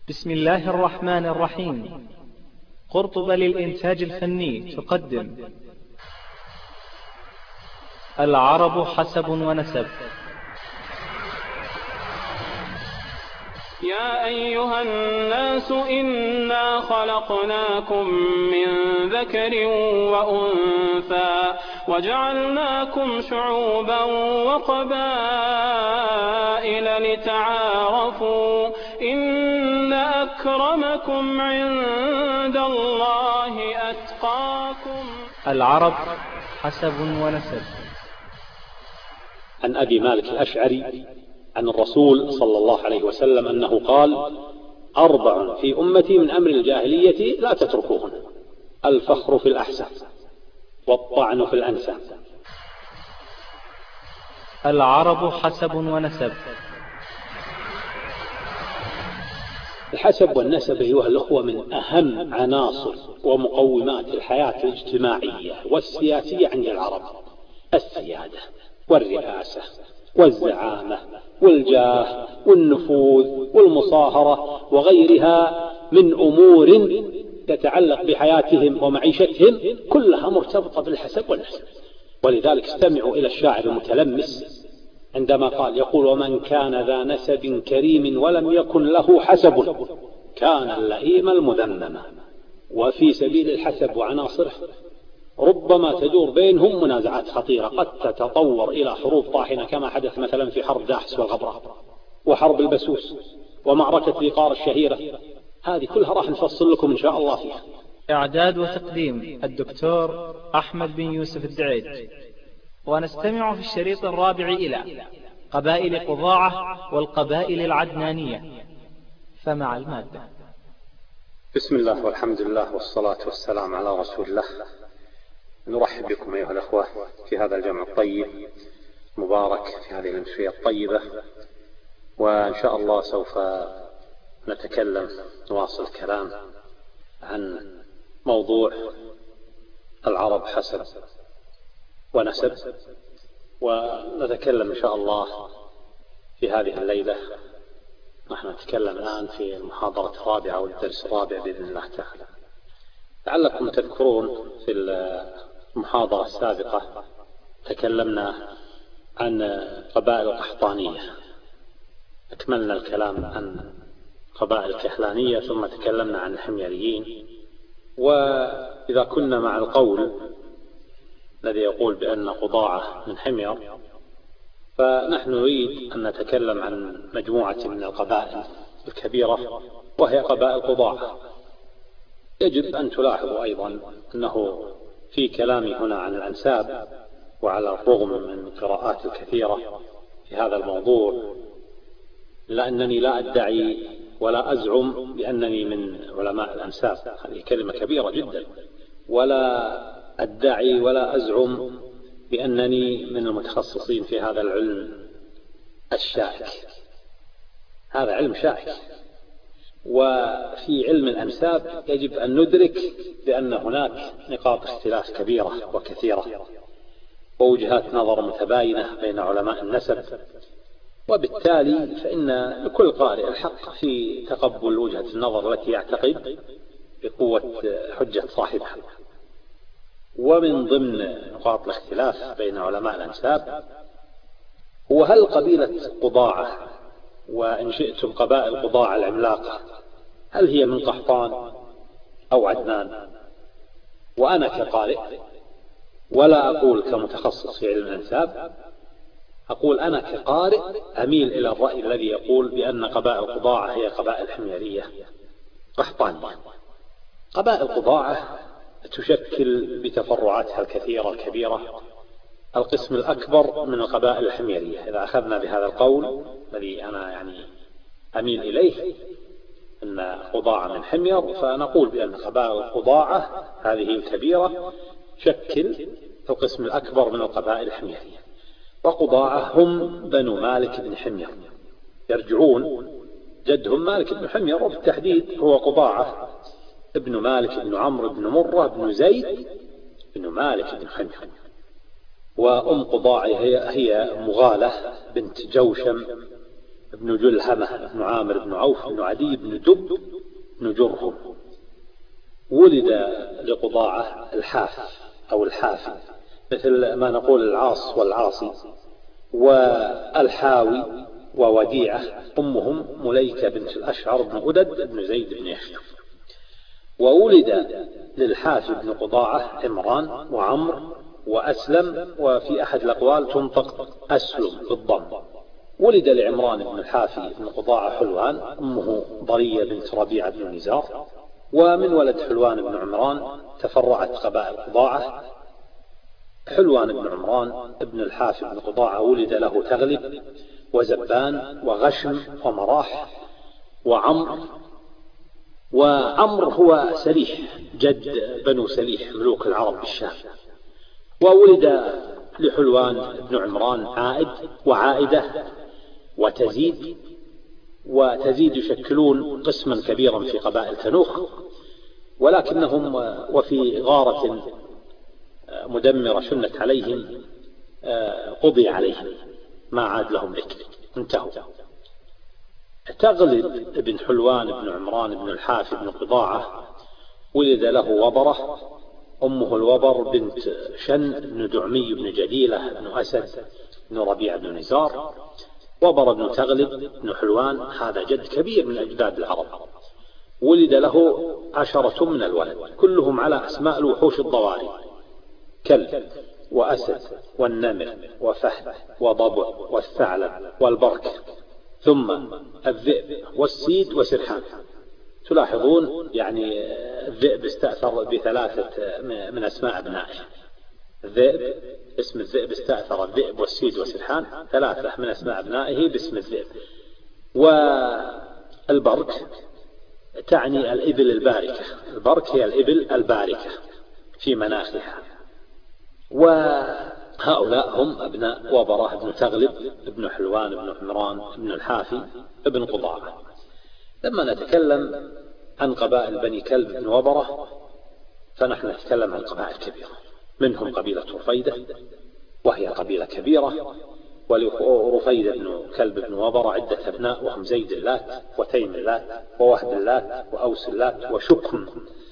بسم الله الرحمن الرحيم. قرطبة للإنتاج الفني تقدم العرب حسب ونسب. يا أيها الناس إنا خلقناكم من ذكر وأنثى وجعلناكم شعوبا وقبائل لتعارفوا إن أكرمكم عند الله أتقاكم. العرب حسب ونسب. عن أبي مالك الأشعري عن الرسول صلى الله عليه وسلم أنه قال: 4 في أمتي من أمر الجاهلية لا تتركوهن: الفخر في الأحساب، والطعن في الأنساب. العرب حسب ونسب. الحسب والنسب أيها الأخوة من أهم عناصر ومقومات الحياة الاجتماعية والسياسية عند العرب. السيادة والرئاسة والزعامة والجاه والنفوذ والمصاهرة وغيرها من أمور تتعلق بحياتهم ومعيشتهم كلها مرتبطة بالحسب والنسب. ولذلك استمعوا إلى الشاعر المتلمس عندما قال يقول: ومن كان ذا نسب كريم ولم يكن له حسب كان اللئيم المذمم. وفي سبيل الحسب وعناصره ربما تدور بينهم منازعات خطيرة قد تتطور إلى حروب طاحنة، كما حدث مثلا في حرب داحس والغبراء وحرب البسوس ومعركة ذقار الشهيرة. هذه كلها راح نفصل لكم إن شاء الله فيها. إعداد وتقديم الدكتور أحمد بن يوسف الدعيد. ونستمع في الشريط الرابع إلى قبائل قضاعة والقبائل العدنانية، فمع المادة. بسم الله والحمد لله والصلاة والسلام على رسول الله. نرحب بكم أيها الأخوة في هذا الجمع الطيب مبارك في هذه الأمسية الطيبة، وإن شاء الله سوف نواصل الكلام عن موضوع العرب حسب ونسب. ونتكلم إن شاء الله في هذه الليلة. نحن نتكلم الآن في المحاضرة الرابعة والدرس الرابع بإذن الله تعالى. لعلكم تذكرون في المحاضرة السابقة تكلمنا عن قبائل القحطانية، أكملنا الكلام عن قبائل الكحلانية، ثم تكلمنا عن الحميريين. وإذا كنا مع القول الذي يقول بأن قضاعة من حمير، فنحن نريد أن نتكلم عن مجموعة من القبائل الكبيرة وهي قبائل قضاعة. يجب أن تلاحظوا أيضا أنه في كلامي هنا عن الأنساب، وعلى الرغم من القراءات الكثيرة في هذا الموضوع، لأنني لا أدعي ولا أزعم بأنني من علماء الأنساب، هذه كلمة كبيرة جدا، ولا أدعي ولا أزعم بأنني من المتخصصين في هذا العلم الشائك. هذا علم شائك، وفي علم الأنساب يجب أن ندرك بأن هناك نقاط اختلاف كبيرة وكثيرة ووجهات نظر متباينة بين علماء النسب، وبالتالي فإن لكل قارئ الحق في تقبل وجهة النظر التي يعتقد بقوة حجة صاحبها. ومن ضمن نقاط الاختلاف بين علماء الأنساب هو: هل قبيلة قضاعة، وإن شئتم قبائل قضاعة العملاقة، هل هي من قحطان أو عدنان؟ وأنا كقارئ، ولا أقول كمتخصص في علم الأنساب، أقول أنا كقارئ أميل إلى الرأي الذي يقول بأن قبائل قضاعة هي قبائل حميرية قحطانية. قبائل قضاعة تشكل بتفرعاتها الكثيرة الكبيرة القسم الأكبر من القبائل الحميرية. إذا أخذنا بهذا القول الذي أنا أميل إليه أن قضاعة من حمير، فنقول بأن قبائل قضاعة هذه الكبيرة تشكل القسم الأكبر من القبائل الحميرية. وقضاعة هم بنو مالك بن حمير، يرجعون جدهم مالك بن حمير، وبالتحديد هو قضاعة ابن مالك بن عمرو بن مرة بن زيد بن مالك بن حمير. وأم قضاعة هي مغالة بنت جوشم بن جلهمة بن عامر بن عوف بن عدي بن دب بن جرهم. ولد لقضاعة الحاف أو الحافي، مثل ما نقول العاص والعاصي، والحاوي ووديعة. أمهم مليكة بنت الأشعر بن أدد بن زيد بن يشجب. وولد للحافي بن قضاعة عمران وعمر وأسلم، وفي أحد الأقوال تنطق أسلم بالضم. ولد لعمران بن الحافي بن قضاعة حلوان، أمه ضرية بنت ربيعة بن نزار. ومن ولد حلوان بن عمران تفرعت قبائل قضاعة. حلوان بن عمران ابن الحافي بن قضاعة ولد له تغلب وزبان وغشم ومراح وعمر. وعمر هو سليح، جد بنو سليح ملوك العرب بالشام. وولد لحلوان بن عمران عائد وعائدة وتزيد. وتزيد يشكلون قسما كبيرا في قبائل تنوخ، ولكنهم وفي غارة مدمرة شنت عليهم قضي عليهم، ما عاد لهم ذكر، انتهوا. تغلب بن حلوان بن عمران بن الحافي بن قضاعة ولد له وبرة، أمه الوبر بنت شن بن دعمي بن جديلة بن أسد بن ربيع بن نزار. وبر بن تغلب بن حلوان هذا جد كبير من أجداد العرب، ولد له 10 من الولد، كلهم على أسماء الوحوش الضواري: كلب وأسد والنمر وفهد وضبع والثعلب والبرك، ثم الذئب والسيد وسرحان. تلاحظون يعني الذئب استأثر ب3 من أسماء أبنائه. الذئب، اسم الذئب استأثر الذئب والسيد وسرحان، 3 من أسماء أبنائه باسم الذئب. والبرك تعني الإبل الباركة، البرك هي الإبل الباركة في مناخها. وهؤلاء هم أبناء وبرة بن تغلب بن حلوان بن عمران بن الحافي بن قضاعة. لما نتكلم عن قبائل بني كلب بن وبرة فنحن نتكلم عن قبائل كبيرة، منهم قبيلة رفيدة وهي قبيلة كبيرة. ولرفيدة بن كلب بن وبرة عدة أبناء، وهم زيد اللات وتيم اللات ووهب اللات وأوس اللات وشكم.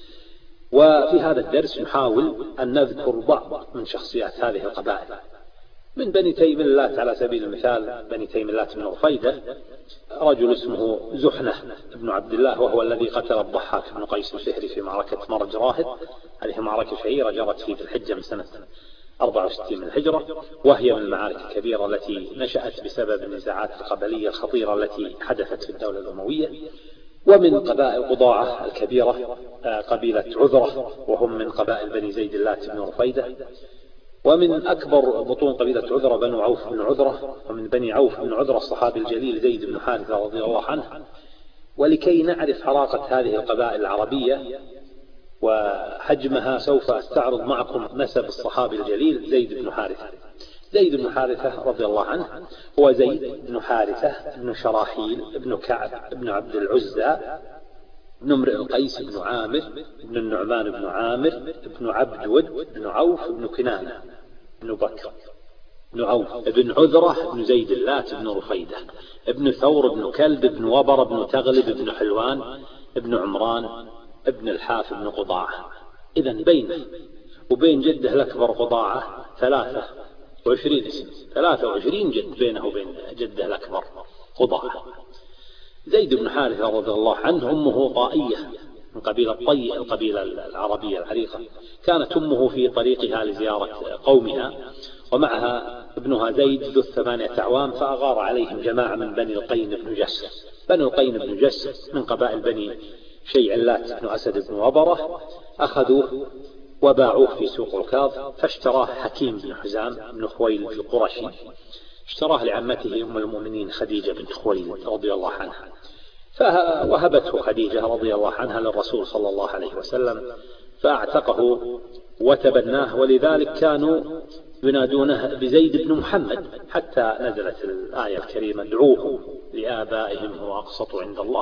وفي هذا الدرس نحاول أن نذكر بعض من شخصيات هذه القبائل. من بني تيم اللات على سبيل المثال، بني تيم اللات بن رفيدة رجل اسمه زحنة بن عبد الله، وهو الذي قتل الضحاك بن قيس الفهري في معركة مرج راهد. هذه معركة شهيرة جرت في الحجة من سنة 64 من الهجرة، وهي من المعارك الكبيرة التي نشأت بسبب النزاعات القبلية الخطيرة التي حدثت في الدولة الأموية. ومن قبائل قضاعة الكبيرة قبيلة عذرة، وهم من قبائل بني زيد اللات بن رفيدة. ومن أكبر بطون قبيلة عذرة بنو عوف بن عذرة، ومن بني عوف بن عذرة الصحابي الجليل زيد بن حارثة رضي الله عنه. ولكي نعرف حراقة هذه القبائل العربية وحجمها سوف أستعرض معكم نسب الصحابي الجليل زيد بن حارثة. زيد بن حارثة رضي الله عنه هو زيد بن حارثة بن شراحيل بن كعب بن عبد العزى بن امرئ القيس بن عامر بن النعمان بن عامر بن عبد ود بن عوف بن كنانة بن بكر بن عوف بن عذرة بن زيد اللات بن رفيدة بن ثور بن كلب بن وبر بن تغلب بن حلوان بن عمران بن الحاف بن قضاعة. إذن بينه وبين جده الأكبر قضاعة 23 اسم، 23 جد بينه وبين جده الأكبر قضاعة. زيد بن حارثة رضي الله عنه أمه طائية من قبيلة طي، القبيلة العربية العريقة. كانت أمه في طريقها لزيارة قومها، ومعها ابنها زيد ذو 8 أعوام، فأغار عليهم جماعة من بني القين بن جسر. بني القين بن جسر من قبائل بني شيع اللات بن أسد بن وبرة، أخذوه وباعوه في سوق عكاظ، فاشتراه حكيم بن حزام بن خويلد القرشي، اشتراه لعمته أم المؤمنين خديجة بنت خويلد رضي الله عنها، فوهبته خديجة رضي الله عنها للرسول صلى الله عليه وسلم، فاعتقه وتبناه. ولذلك كانوا ينادونه بزيد بن محمد، حتى نزلت الآية الكريمة: ادعوه لآبائهم هو أقسط عند الله.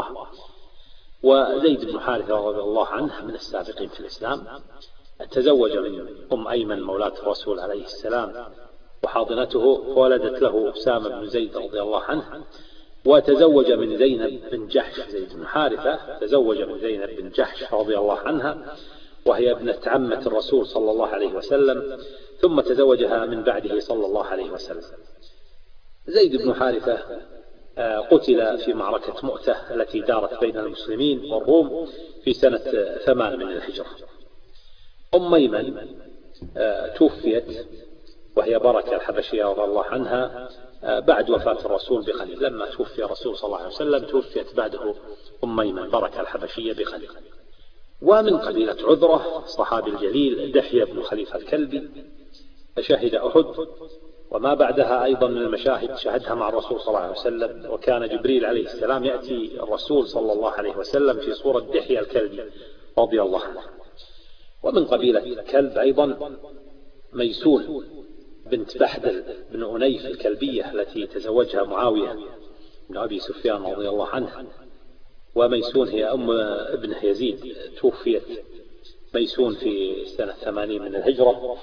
وزيد بن حارثة رضي الله عنه من السابقين في الإسلام، تزوج من أم أيمن مولاة الرسول عليه السلام وحاضنته، فولدت له أسامة بن زيد رضي الله عنه. وتزوج من زينب بن جحش، زيد بن حارثة تزوج من زينب بن جحش رضي الله عنها، وهي ابنة عمة الرسول صلى الله عليه وسلم، ثم تزوجها من بعده صلى الله عليه وسلم. زيد بن حارثة قتل في معركة مؤتة التي دارت بين المسلمين والروم في سنة 8 من الهجرة. أم أيمن توفيت وهي بركة الحبشية رضي الله عنها بعد وفاة الرسول بقليل، لما توفي الرسول صلى الله عليه وسلم توفيت بعده أم أيمن بركة الحبشية بقليل. ومن قبيلة عذرة الصحابي الجليل دحية بن خليفة الكلبي شهد أحد، وما بعدها أيضا من المشاهد شهدها مع الرسول صلى الله عليه وسلم، وكان جبريل عليه السلام يأتي الرسول صلى الله عليه وسلم في صورة دحية الكلبي رضي الله عنه. ومن قبيلة كلب أيضا ميسون بنت بحدل بن أنيف الكلبية التي تزوجها معاوية بن أبي سفيان رضي الله عنه، وميسون هي أم ابنه يزيد، توفيت ميسون في سنة 80 من الهجرة.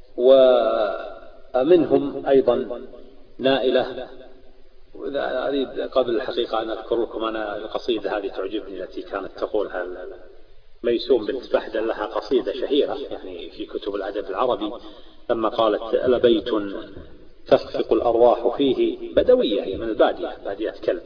ومنهم أيضا نائلة، أريد قبل الحقيقة أن أذكر لكم أنا القصيدة هذه تعجبني التي كانت تقولها ميسون بنت بحدل، لها قصيدة شهيرة يعني في كتب الأدب العربي لما قالت: لبيت تخفق الأرواح فيه، بدوية هي من البادية، بادية كلب،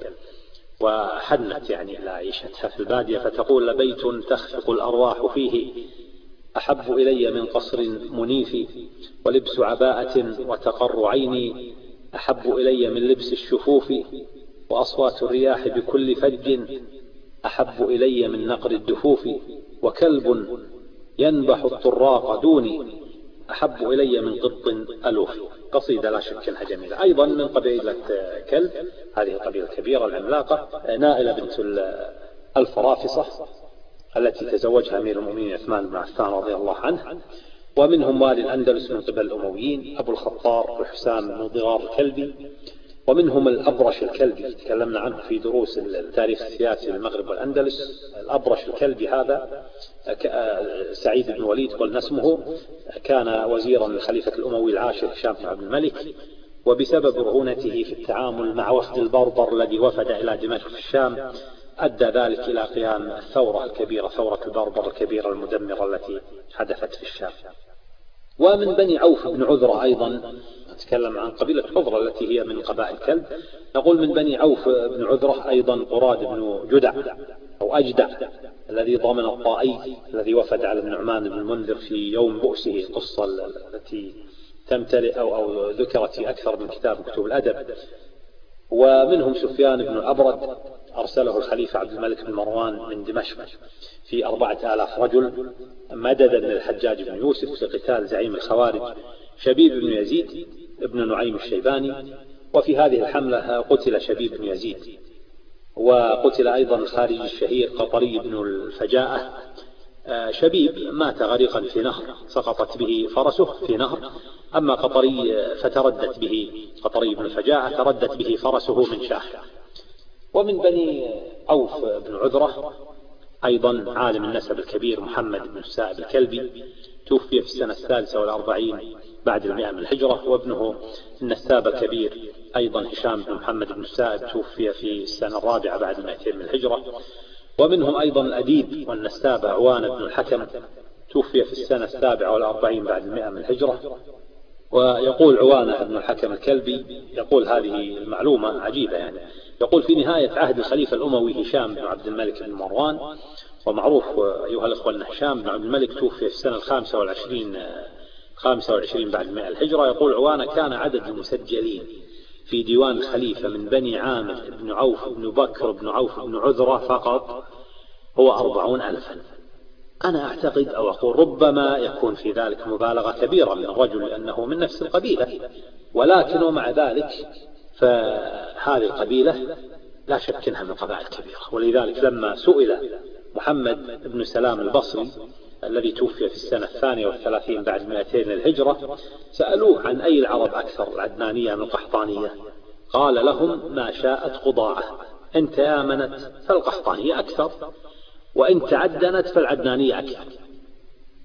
وحنت يعني إلى عيشتها في البادية، فتقول: لبيت تخفق الأرواح فيه أحب إلي من قصر منيف، ولبس عباءة وتقر عيني أحب إلي من لبس الشفوف، وأصوات الرياح بكل فج أحب إلي من نقر الدفوف، وكلب ينبح الطراق دوني أحب إلي من قط ألوف. قصيدة لا شك أنها جميلة. أيضا من قبيلة كلب، هذه قبيلة كبيرة العملاقة، نائلة بنت الفرافصة التي تزوجها أمير المؤمنين عثمان بن عفان رضي الله عنه. ومنهم والي الأندلس من قبل الأمويين أبو الخطار وحسام بن ضرار الكلبي. ومنهم الأبرش الكلبي، تكلمنا عنه في دروس التاريخ السياسي للمغرب والأندلس. الأبرش الكلبي هذا سعيد بن وليد قلنا اسمه، كان وزيرا للخليفة الأموي العاشر هشام بن عبد الملك، وبسبب رعونته في التعامل مع وفد البربر الذي وفد إلى دمشق في الشام أدى ذلك إلى قيام الثورة الكبيرة، ثورة البربر الكبيرة المدمرة التي حدثت في الشام. ومن بني عوف بن عذرة أيضا، نتكلم عن قبيلة عذرة التي هي من قبائل كلب، نقول من بني عوف بن عذرة أيضا قراد بن جدع أو أجدع الذي ضمن الطائي الذي وفد على النعمان بن المنذر في يوم بؤسه، القصة التي تمتلئ أو ذكرت في أكثر من كتب الأدب. ومنهم سفيان بن الأبرد أرسله الخليفة عبد الملك بن مروان من دمشق في 4000 رجل مددا للحجاج بن يوسف لقتال زعيم الخوارج شبيب بن يزيد ابن نعيم الشيباني. وفي هذه الحملة قتل شبيب بن يزيد، وقتل أيضا الخارجي الشهير قطري بن الفجاءة. شبيب مات غريقا في نهر، سقطت به فرسه في نهر، أما قطري فتردت به، قطري بن الفجاءة تردت به فرسه من شاح. ومن بني عوف بن عذرة أيضا عالم النسب الكبير محمد بن السائب الكلبي، توفي في السنة 43 بعد 100 من الهجرة. وابنه النساب الكبير أيضا هشام بن محمد بن السائب، توفي في السنة 4 بعد 200 من الهجرة. ومنهم أيضا الأديب والنساب عوان بن الحكم، توفي في السنة 47 بعد 100 من الهجرة. ويقول عوانة بن الحكم الكلبي، يقول هذه المعلومة عجيبة يعني، يقول: في نهاية عهد الخليفة الأموي هشام بن عبد الملك بن مروان، ومعروف أيها الأخوة أن هشام بن عبد الملك توفي في السنة 25 بعد 100 الهجرة. يقول عوانة: كان عدد المسجلين في ديوان الخليفة من بني عامر بن عوف بن بكر بن عوف بن عذرة فقط هو 40,000. أنا أعتقد أو أقول ربما يكون في ذلك مبالغة كبيرة من الرجل لأنه من نفس القبيلة، ولكن ومع ذلك فهذه القبيلة لا شك أنها من قبائل كبيرة. ولذلك لما سئل محمد بن سلام البصري الذي توفي في السنة 32 بعد 200 للهجرة، سألوه عن أي العرب أكثر، العدنانية من القحطانية؟ قال لهم: ما شاءت قضاعة، إن تآمنت فالقحطانية أكثر، وإن تعدنت فالعدنانية أكثر.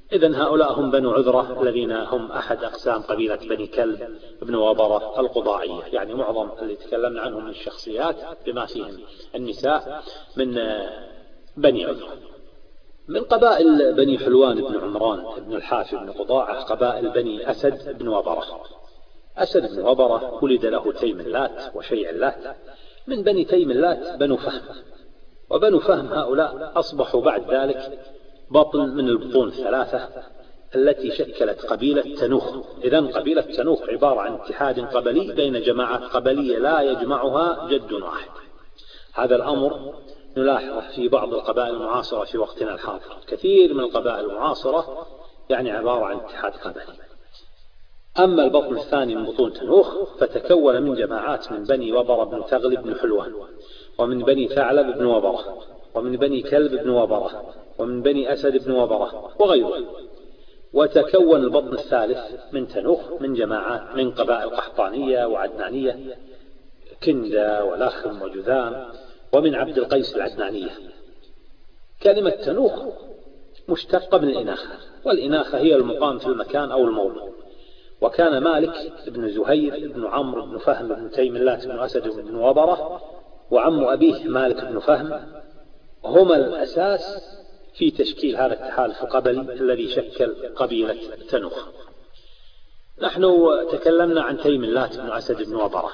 إذن هؤلاء هم بنو عذرة الذين هم أحد أقسام قبيلة بني كلب بن وبرة القضاعية، يعني معظم اللي تكلمنا عنهم من الشخصيات بما فيهم النساء من بني عذرة. من قبائل بني حلوان بن عمران بن الحافي بن قضاعة قبائل بني أسد بن وبرة. أسد بن وبرة ولد له تيم اللات وشيع اللات. من بني تيم اللات بنو فهم، وبنو فهم هؤلاء أصبحوا بعد ذلك بطن من البطون الثلاثة التي شكلت قبيلة تنوخ. إذن قبيلة تنوخ عبارة عن اتحاد قبلي بين جماعات قبلية لا يجمعها جد واحد. هذا الأمر نلاحظه في بعض القبائل المعاصرة في وقتنا الحاضر. كثير من القبائل المعاصرة يعني عبارة عن اتحاد قبلي. أما البطن الثاني من بطون تنوخ فتكون من جماعات من بني وبرة بن تغلب بن حلوان، ومن بني ثعلب بن وبرة، ومن بني كلب بن وبرة، ومن بني أسد بن وبرة وغيره. وتكون البطن الثالث من تنوخ من جماعات من قبائل قحطانية وعدنانية، كندة ولخم وجذام، ومن عبد القيس العدنانية. كلمة تنوخ مشتقة من الإناثة، والإناثة هي المقام في المكان أو الموضع. وكان مالك بن زهير بن عمرو بن فهم بن تيم اللات بن أسد بن وبرة وعم أبيه مالك بن فهم هما الأساس في تشكيل هذا التحالف القبلي الذي شكل قبيلة تنوخ. نحن تكلمنا عن تيم اللات بن أسد بن وبرة.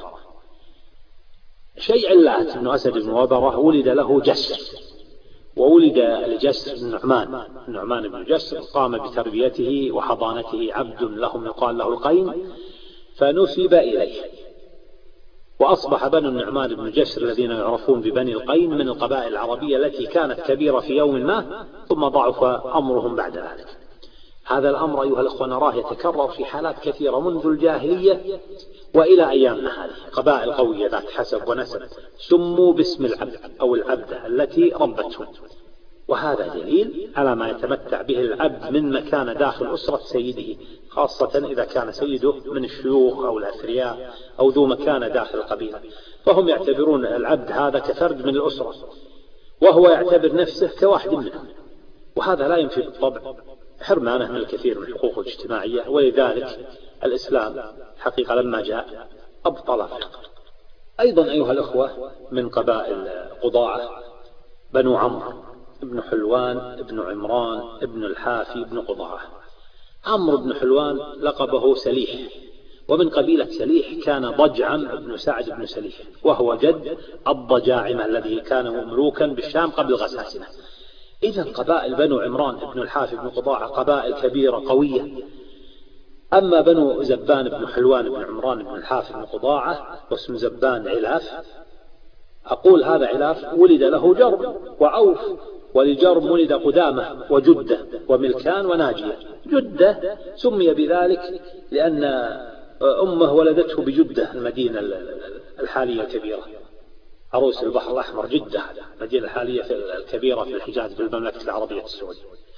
شيع اللات بن أسد بن وبرة ولد له جسر، وولد لجسر النعمان بن جسر قام بتربيته وحضانته عبد لهم يقال له القين فنسب إليه، وأصبح بنو النعمان بن جسر الذين يعرفون ببني القين من القبائل العربية التي كانت كبيرة في يوم ما ثم ضعف أمرهم بعد ذلك. هذا الأمر أيها الأخوة نراه يتكرر في حالات كثيرة منذ الجاهلية وإلى أيامنا هذه. قبائل قوية ذات حسب ونسب سموا باسم العبد أو العبدة التي ربتهم، وهذا دليل على ما يتمتع به العبد من مكانة داخل أسرة سيده، خاصة إذا كان سيده من الشيوخ أو الأثرياء أو ذو مكانة داخل القبيلة، فهم يعتبرون العبد هذا كفرد من الأسرة، وهو يعتبر نفسه كواحد منهم، وهذا لا ينفي بالطبع حرمانه من الكثير من الحقوق الاجتماعية. ولذلك الإسلام حقيقة لما جاء أبطل الفقر. أيضا أيها الأخوة من قبائل قضاعة بنو عمرو ابن حلوان ابن عمران ابن الحافي ابن قضاعة. عمرو بن حلوان لقبه سليح، ومن قبيلة سليح كان ضجعم ابن سعد بن سليح، وهو جد الضجاعمة الذي كانوا ملوكا بالشام قبل غساسنة. إذن قبائل بنو عمران ابن الحافي ابن قضاعة قبائل كبيرة قوية. أما بنو زبان بن حلوان بن عمران بن الحافي بن قضاعة واسم زبان علاف، أقول هذا علاف ولد له جرم وعوف، ولجرم ولد قدامة وجدة وملكان وناجية. جدة سمي بذلك لأن أمه ولدته بجدة المدينة الحالية الكبيرة، عروس البحر الأحمر جدة، المدينة الحالية الكبيرة في الحجاز بالمملكة العربية السعودية.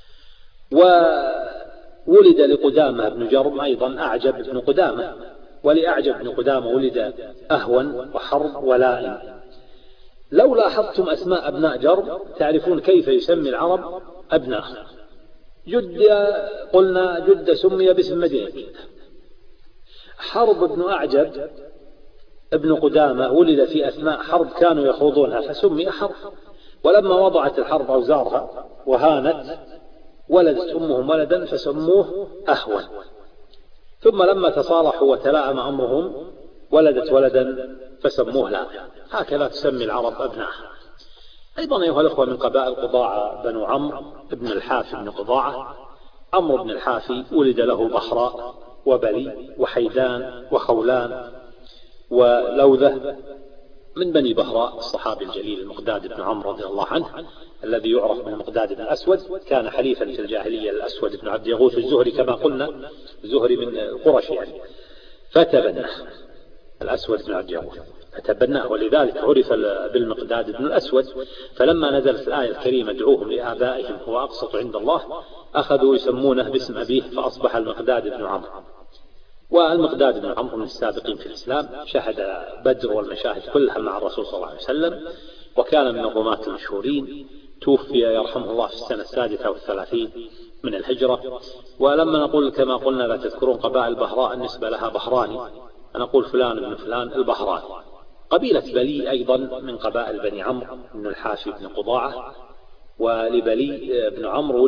وولد لقدامة بن جرم أيضا أعجب بن قدامة، ولأعجب بن قدامة ولد أهون وحرب ولائم. لو لاحظتم أسماء أبناء جرم تعرفون كيف يسمي العرب أبناء. جدة قلنا جدة سمي باسم مدينة جدة. حرب بن أعجب ابن قدامة ولد في أثناء حرب كانوا يخوضونها فسمي حرب، ولما وضعت الحرب أوزارها وهانت ولدت أمهم ولدا فسموه أهون، ثم لما تصالحوا وتلائم أمرهم ولدت ولدا فسموه لاذع. هكذا تسمي العرب أبنائها. أيضا أيها الأخوة من قبائل قضاعة بنو عمرو ابن الحافي بن قضاعة. عمرو بن الحافي ولد له بحراء وبلي وحيدان وخولان ولوذة. من بني بحراء الصحابي الجليل المقداد بن عمرو رضي الله عنه الذي يعرف بالمقداد بن الأسود، كان حليفا في الجاهلية الأسود بن عبد يغوث الزهري كما قلنا، الزهري من قرش يعني، فتبناه الأسود بن عبد يغوث فتبناه، ولذلك عرف بالمقداد بن الأسود. فلما نزلت الآية الكريمة ادعوهم لآبائهم هو أقسط عند الله أخذوا يسمونه باسم أبيه فأصبح المقداد بن عمرو. والمقداد بن عمرو من السابقين في الإسلام، شهد بدر والمشاهد كلها مع الرسول صلى الله عليه وسلم، وكان من الرماة المشهورين. توفي يرحمه الله في السنة 36 من من الهجرة. ولما نقول كما قلنا لا تذكرون قبائل بهراء النسبة لها بهراني، نقول فلان ابن فلان البهراني. قبيلة بلي أيضا من قبائل بني عمرو بن الحافي بن قضاعة، ولبلي بن عمرو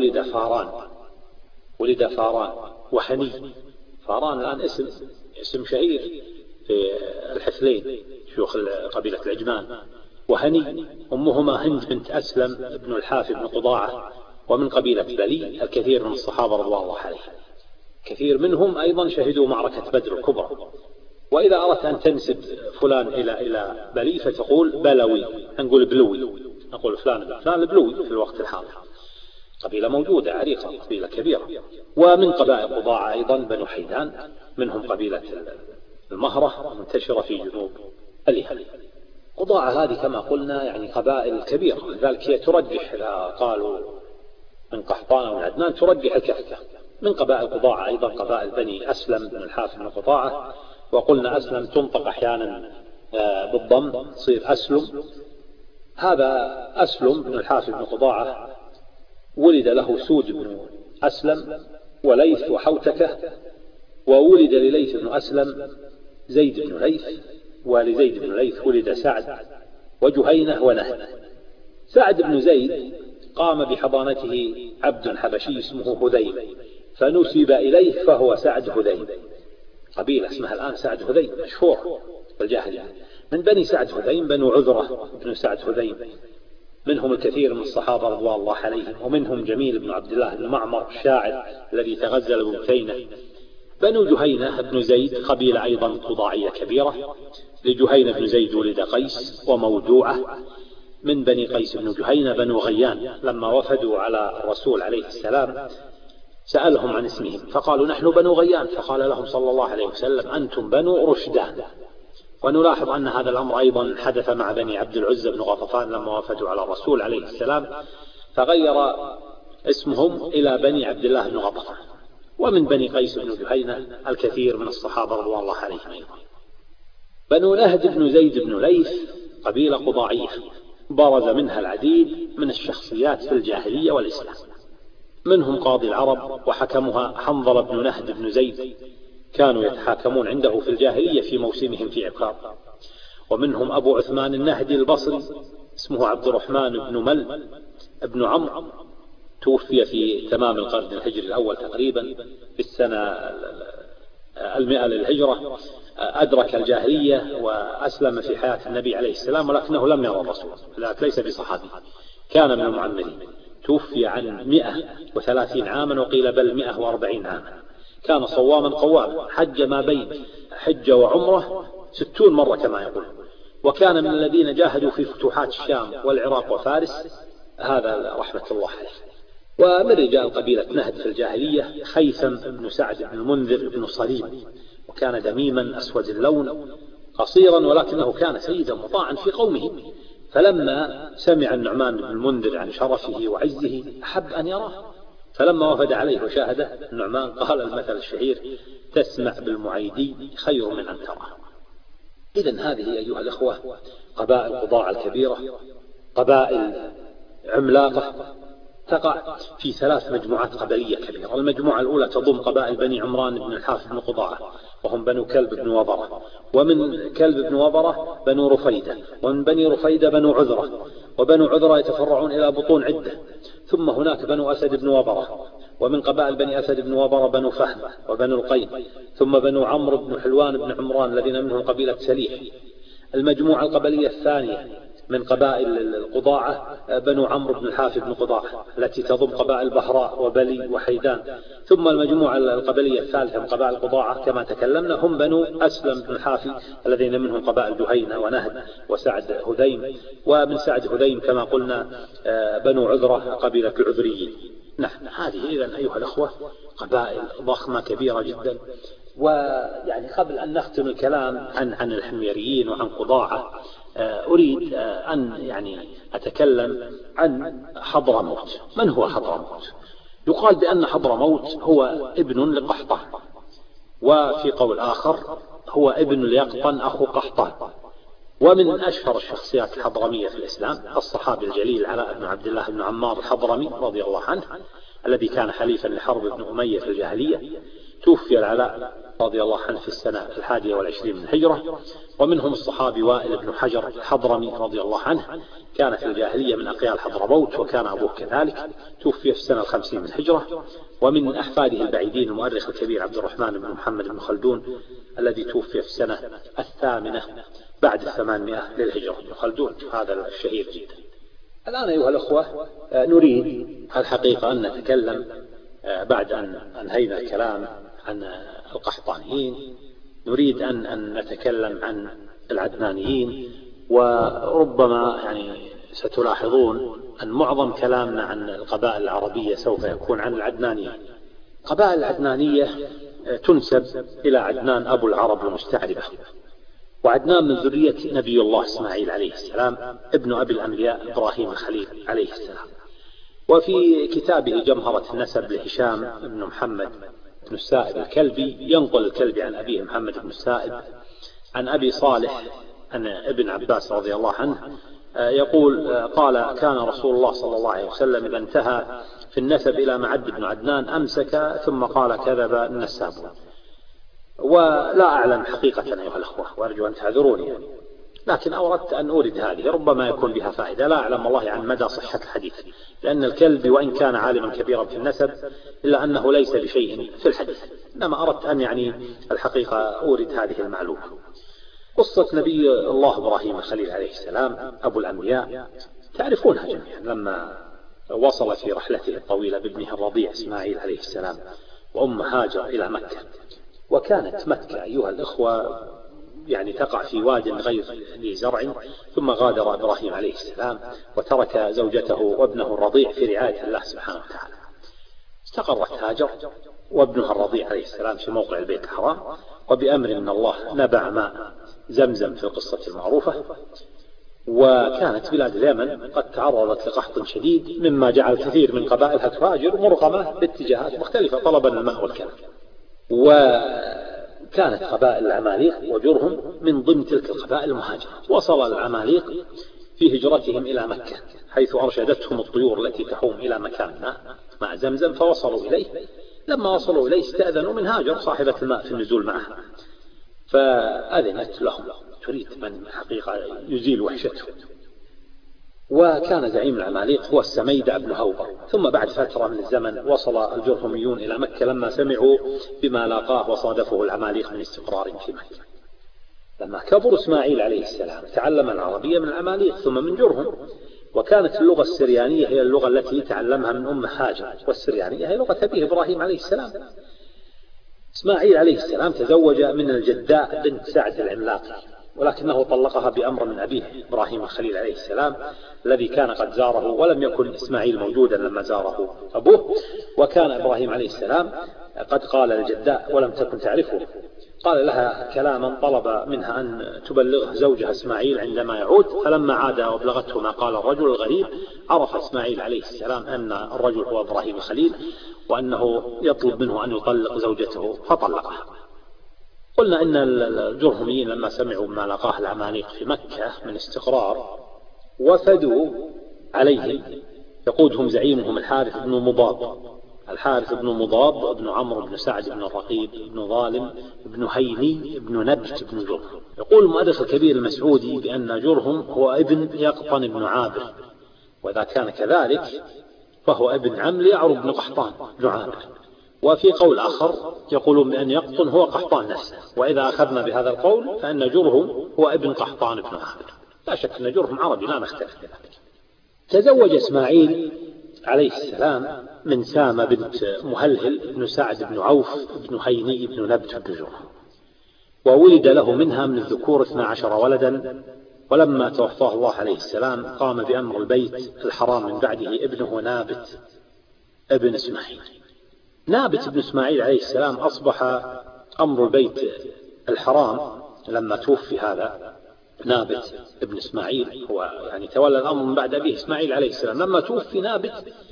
ولد فاران وحني. فاران الآن اسم شهير في الحثلين شيوخ قبيلة العجمان. وهني أمهما هند بنت أسلم بن الحافي بن قضاعة، ومن قبيلة بلي الكثير من الصحابة رضوان الله عليهم، كثير منهم أيضا شهدوا معركة بدر الكبرى. وإذا أردت أن تنسب فلان إلى بلي فتقول بلوي، نقول بلوي، نقول فلان البلوي في الوقت الحاضر. قبيلة موجودة عريقة، قبيلة كبيرة. ومن قبائل قضاعة أيضا بنو حيدان، منهم قبيلة المهرة منتشرة في جنوب اليمن. قضاعة هذه كما قلنا يعني قبائل كبيرة، لذلك هي ترجح إذا قالوا من قحطان أو عدنان ترجح الكفة. من قبائل قضاعة أيضا قبائل بني أسلم بن الحافي بن قضاعة، وقلنا أسلم تنطق أحيانا بالضم تصير أسلم. هذا أسلم بن الحافي بن قضاعة ولد له سود بن أسلم وليث وحوتكة، وولد لليث بن أسلم زيد بن ليث، ولزيد بن ليث ولد سعد وجهينة ونهد. سعد بن زيد قام بحضانته عبد حبشي اسمه هذيم، فنسب إليه فهو سعد هذيم. قبيلة اسمها الآن سعد هذيم مشهور بالجاهلية. من بني سعد هذيم بنو عذرة بن سعد هذيم، منهم الكثير من الصحابة رضوان الله عليهم، ومنهم جميل بن عبد الله بن معمر الشاعر الذي تغزل ببثينة. بنو جهينة بن زيد قبيلة أيضا قضاعية كبيرة. لجهينة بن زيد ولد قيس وموجوعة. من بني قيس بن جهينة بنو غيان، لما وفدوا على الرسول عليه السلام سألهم عن اسمهم فقالوا نحن بنو غيان، فقال لهم صلى الله عليه وسلم أنتم بنو رشدان. ونلاحظ أن هذا الأمر أيضا حدث مع بني عبد العزى بن غطفان لما وفدوا على الرسول عليه السلام، فغير اسمهم إلى بني عبد الله بن غطفان. ومن بني قيس بن جهينة الكثير من الصحابة رضوان الله عليهم أيضا. بنو نهد بن زيد بن ليث قبيلة قضاعية برز منها العديد من الشخصيات في الجاهلية والإسلام. منهم قاضي العرب وحكمها حنظلة بن نهد بن زيد، كانوا يتحاكمون عنده في الجاهلية في موسمهم في عكاظ. ومنهم أبو عثمان النهدي البصري اسمه عبد الرحمن بن مل بن عمرو، توفي في تمام القرن الهجري الأول تقريبا في السنة 100 للهجرة. أدرك الجاهلية وأسلم في حياة النبي عليه السلام، ولكنه لم يرى الرسول، ليس بصحابي، كان من المعمرين. توفي عن 130 عاما وقيل بل 140 عاما. كان صواما قواما، حج ما بين حجة وعمرة 60 مرة كما يقول. وكان من الذين جاهدوا في فتوحات الشام والعراق وفارس، هذا رحمة الله عليه. ومن رجال قبيلة نهد في الجاهلية خيثم بن سعد بن المنذر بن صليم، وكان دميما أسود اللون قصيرا، ولكنه كان سيدا مطاعا في قومه. فلما سمع النعمان بن المنذر عن شرفه وعزه أحب أن يراه، فلما وفد عليه وشاهده النعمان قال المثل الشهير تسمع بالمعيدي خير من أن تراه. إذن هذه أيها الأخوة قبائل قضاعة الكبيرة، قبائل عملاقة تقع في 3 مجموعات قبلية كبيرة. المجموعة الأولى تضم قبائل بني عمران بن الحافي بن قضاعة، وهم بنو كلب بن وبرة، ومن كلب بن وبرة بنو رفيدة، ومن بني رفيدة بنو عذرة، وبنو عذرة يتفرعون إلى بطون عدة. ثم هناك بنو أسد بن وبرة، ومن قبائل بني أسد بن وبرة بنو فهم وبنو القين، ثم بنو عمرو بن حلوان بن عمران الذين منهم قبيلة سليح. المجموعة القبلية الثانية من قبائل القضاعة بنو عمرو بن الحافي بن قضاعة التي تضم قبائل بهراء وبلي وحيدان. ثم المجموعة القبلية الثالثة من قبائل القضاعة كما تكلمنا هم بنو أسلم بن الحافي الذين منهم قبائل جهينة ونهد وسعد هذيم. ومن سعد هذيم كما قلنا بنو عذرة قبيلة العذريين. نعم، هذه إذن أيها الأخوة قبائل ضخمة كبيرة جدا. ويعني قبل أن نختم الكلام عن الحميريين وعن قضاعة، أريد أن يعني أتكلم عن حضرموت. من هو حضرموت؟ يقال بأن حضرموت هو ابن لقحطان، وفي قول آخر هو ابن ليقطن أخو قحطان. ومن أشهر الشخصيات الحضرمية في الإسلام الصحابي الجليل علاء بن عبد الله بن عمار الحضرمي رضي الله عنه، الذي كان حليفا لحرب بن أمية في الجاهلية. توفي العلاء رضي الله عنه في السنة 21 من الهجرة. ومنهم الصحابي وائل بن حجر الحضرمي رضي الله عنه، كان في الجاهلية من أقيال حضرموت، وكان أبوه كذلك. توفي في السنة 50 من الهجرة. ومن أحفاده البعيدين المؤرخ الكبير عبد الرحمن بن محمد بن خلدون، الذي توفي في السنة 8 بعد 800 للهجرة. ابن خلدون هذا الشهير جدا. الآن أيها الأخوة نريد الحقيقة أن نتكلم بعد أن أنهينا الكلام عن القحطانيين، نريد أن نتكلم عن العدنانيين. وربما ستلاحظون أن معظم كلامنا عن القبائل العربية سوف يكون عن العدنانيين. القبائل العدنانية تنسب إلى عدنان أبو العرب المستعربة، وعدنان من ذرية نبي الله إسماعيل عليه السلام ابن أبي الأنبياء إبراهيم الخليل عليه السلام. وفي كتابه جمهرة النسب لهشام بن محمد بن السائب الكلبي ينقل الكلبي عن أبيه محمد بن السائب عن أبي صالح عن ابن عباس رضي الله عنه يقول قال كان رسول الله صلى الله عليه وسلم إذا انتهى في النسب إلى معد بن عدنان أمسك ثم قال كذب النسابون. ولا أعلم حقيقة أيها الأخوة، وأرجو أن تعذروني لكن أردت أن أورد هذه، ربما يكون بها فائدة. لا أعلم والله عن مدى صحة الحديث، لأن الكلبي وإن كان عالما كبيرا في النسب إلا أنه ليس بشيء في الحديث. إنما أردت أن الحقيقة أورد هذه المعلومة. قصة نبي الله إبراهيم الخليل عليه السلام أبو الأنبياء تعرفونها جميعا، لما وصل في رحلته الطويلة بابنه الرضيع إسماعيل عليه السلام وأم هاجر إلى مكة. وكانت مكة أيها الأخوة تقع في واد غير ذي زرع. ثم غادر إبراهيم عليه السلام وترك زوجته وابنه الرضيع في رعاية الله سبحانه وتعالى. استقرت هاجر وابنها الرضيع عليه السلام في موقع البيت الحرام، وبأمر من الله نبع ماء زمزم في القصة المعروفة. وكانت بلاد اليمن قد تعرضت لقحط شديد، مما جعل كثير من قبائلها تهاجر مرغمة باتجاهات مختلفة طلبا الماء والكلام. وكانت قبائل العماليق وجرهم من ضمن تلك القبائل المهاجرة. وصل العماليق في هجرتهم إلى مكة حيث أرشدتهم الطيور التي تحوم إلى مكان ماء زمزم، فوصلوا إليه. لما وصلوا إليه استأذنوا من هاجر صاحبة الماء في النزول معها، فأذنت لهم، تريد من حقيقة يزيل وحشته. وكان زعيم العماليق هو السميدة بن هوبر. ثم بعد فترة من الزمن وصل الجرهميون إلى مكة لما سمعوا بما لاقاه وصادفه العماليق من استقرار في مكة. لما كبر إسماعيل عليه السلام تعلم العربية من العماليق ثم من جرهم. وكانت اللغة السريانية هي اللغة التي تعلمها من أم هاجر، والسريانية هي لغة أبيه إبراهيم عليه السلام. إسماعيل عليه السلام تزوج من الجداء بنت سعد العملاقي، ولكنه طلقها بأمر من أبيه إبراهيم الخليل عليه السلام الذي كان قد زاره، ولم يكن إسماعيل موجودا لما زاره أبوه. وكان إبراهيم عليه السلام قد قال للجداء ولم تكن تعرفه، قال لها كلاما طلب منها أن تبلغه زوجها إسماعيل عندما يعود. فلما عاد وابلغته ما قال الرجل الغريب عرف إسماعيل عليه السلام أن الرجل هو إبراهيم الخليل، وأنه يطلب منه أن يطلق زوجته فطلقها. قلنا إن الجرهميين لما سمعوا ما لقاه العماليق في مكة من استقرار وفدوا عليهم، يقودهم زعيمهم الحارث بن مضاد. الحارث بن مضاد بن عمرو بن سعد بن الرقيب بن ظالم بن هيني بن نبت بن جرهم. يقول المؤرخ الكبير المسعودي بأن جرهم هو ابن يقطن بن عابر، وإذا كان كذلك فهو ابن عم ليعرب بن قحطان بن عابر. وفي قول آخر يقولون بأن يقطن هو قحطان نفسه، وإذا أخذنا بهذا القول فإن جرهم هو ابن قحطان بن عابر. لا شك أن جرهم عربي، لا نختلف بذلك. تزوج إسماعيل عليه السلام من سامة بنت مهلهل بن سعد بن عوف بن هيني بن نبت بن جرهم، وولد له منها من الذكور 12 ولدا. ولما توفاه الله عليه السلام قام بأمر البيت الحرام من بعده ابنه نابت ابن إسماعيل. نابت بن إسماعيل عليه السلام أصبح أمر البيت الحرام لما توفي هذا نابت ابن إسماعيل، هو تولى الأمر من بعد أبيه إسماعيل عليه السلام. لما توفي نابت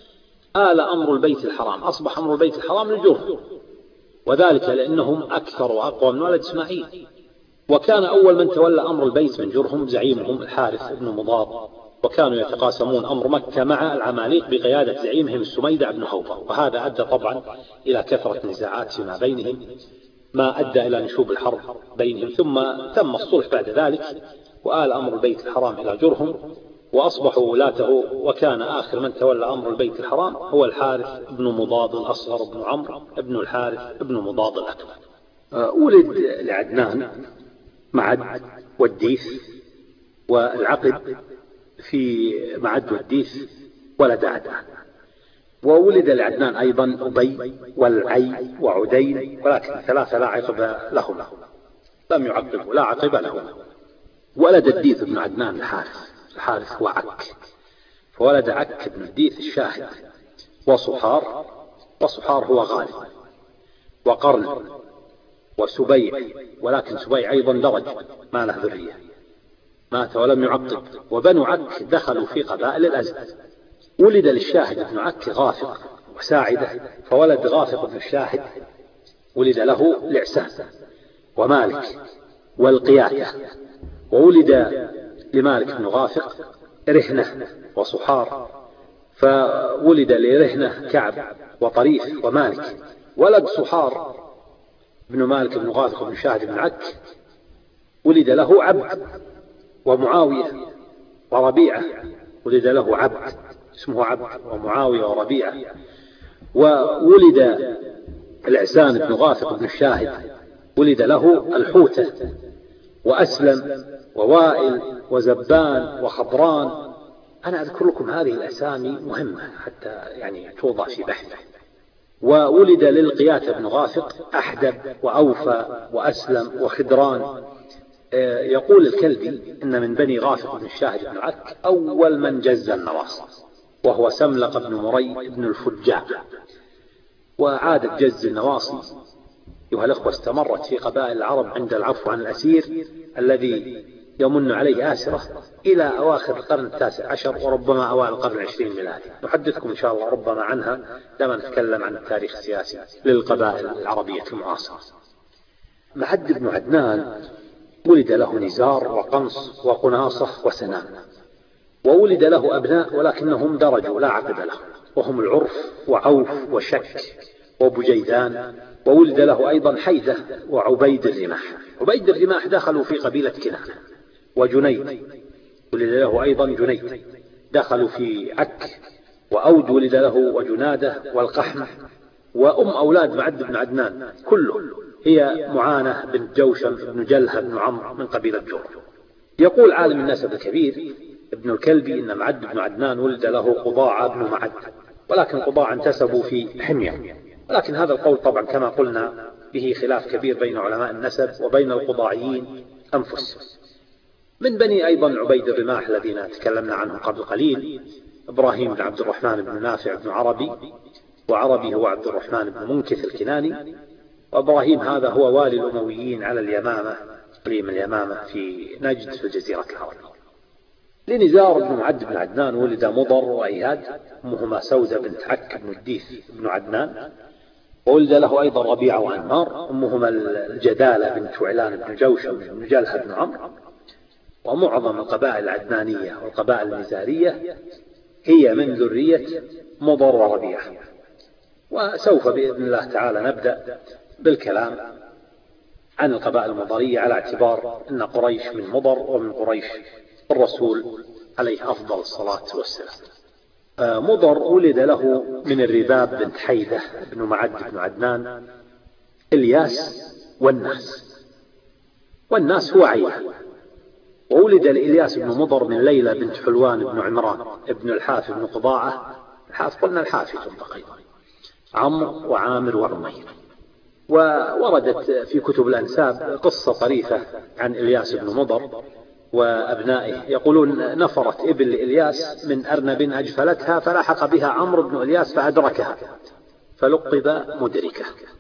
آل أمر البيت الحرام، أصبح أمر البيت الحرام للجرهم، وذلك لأنهم أكثر وأقوى من ولد إسماعيل. وكان أول من تولى أمر البيت من جرهم زعيمهم الحارث بن مضاد، وكانوا يتقاسمون أمر مكة مع العماليق بقيادة زعيمهم السميدع بن هوبة، وهذا أدى طبعا إلى كثرة نزاعات فيما بينهم، ما أدى إلى نشوب الحرب بينهم. ثم تم الصلح بعد ذلك، وآل أمر البيت الحرام إلى جرهم وأصبحوا ولاته، وكان آخر من تولى أمر البيت الحرام هو الحارث بن مضاد الأصغر بن عمرو بن الحارث بن مضاد الأكبر. ولد لعدنان معد والديث والعقد في معد والديث ولد عدنان، وولد لعدنان أيضا أبي والعي وعدين، ولكن ثلاثة لا عقب لهما، لم يعقبه لا عقب لهما. ولد الديث بن عدنان الحارث هو عك، فولد عك بن الديث الشاهد وصحار هو غالب وقرن وسبيع، ولكن سبيع أيضا درج ما له ذرية، مات ولم يعقب. وبنو عك دخلوا في قبائل الأزد. ولد للشاهد ابن عك غافق وساعدة، فولد غافق بن الشاهد ولد له لعسان ومالك والقيادة. وولد لمالك بن غافق رهنة وصحار، فولد لرهنة كعب وطريف ومالك. ولد صحار بن مالك بن غافق بن شاهد بن عك ولد له عبد ومعاوية وربيعة، ولد له عبد اسمه عبد ومعاوية وربيعة. وولد العسان بن غافق بن الشاهد ولد له الحوتة وأسلم ووائل وزبان وخضران. أنا أذكر لكم هذه الأسامي مهمة حتى يعني توضع في بحث. وولد للقياتة بن غافق أحدب وأوفى وأسلم وخضران. يقول الكلبي إن من بني غافق بن الشاهد بن عك أول من جز النواصي، وهو سملق بن مري بن الفجاع. وعادة جز النواصي أيها الأخوة استمرت في قبائل العرب عند العفو عن الأسير الذي يمن عليه آسرة إلى أواخر القرن 19 وربما أوائل القرن 20 ميلادي. نحدثكم إن شاء الله ربما عنها لما نتكلم عن التاريخ السياسي للقبائل العربية المعاصرة. معد بن عدنان ولد له نزار وقنص وقناصة وسنان، وولد له أبناء ولكنهم درجوا لا عقب لهم، وهم العرف وعوف وشك وبجيدان. وولد له أيضا حيدة وعبيد الرماح. عبيد الرماح دخلوا في قبيلة كنانة. وجنيد ولد له أيضا جنيد دخلوا في عك. وأود ولد له وجنادة والقحمة. وأم أولاد معد بن عدنان كله هي معانة بن جوشم بن جلهة بن عمرو من قبيلة جر. يقول عالم النسب الكبير ابن الكلبي إن معد بن عدنان ولد له قضاعة بن معد، ولكن قضاعة انتسبوا في حمية، ولكن هذا القول طبعا كما قلنا به خلاف كبير بين علماء النسب وبين القضاعيين أنفسهم. من بني أيضا عبيد الرماح الذين تكلمنا عنهم قبل قليل إبراهيم بن عبد الرحمن بن نافع بن عربي، وعربي هو عبد الرحمن بن منكث الكناني. وإبراهيم هذا هو والي الأمويين على اليمامة، إقليم اليمامة في نجد في الجزيرة العربية. لنزار بن معد بن عدنان ولد مضر وأياد، أمهما سودة بنت عك بن الديث بن عدنان. وولد له أيضا ربيعة وعنمار، أمهما الجدالة بنت وعلان بن جوشم بن جلهة بن عمرو. ومعظم القبائل العدنانية والقبائل النزارية هي من ذرية مضر وربيعة. وسوف بإذن الله تعالى نبدأ بالكلام عن القبائل المضرية على اعتبار أن قريش من مضر ومن قريش الرسول عليه أفضل الصلاة والسلام. مضر ولد له من الرباب بنت حيدة بن معد بن عدنان إلياس والناس هو عيلة. وولد لإلياس بن مضر من ليلى بنت حلوان بن عمران ابن الحاف بن قضاعة. الحاف قلنا الحافي تنطق أيضا، عمرو وعامر وعمير. ووردت في كتب الأنساب قصة طريفة عن إلياس بن مضر وأبنائه. يقولون نفرت إبل لإلياس من أرنب أجفلتها فلحق بها عمرو بن إلياس فأدركها فلقب مدركة.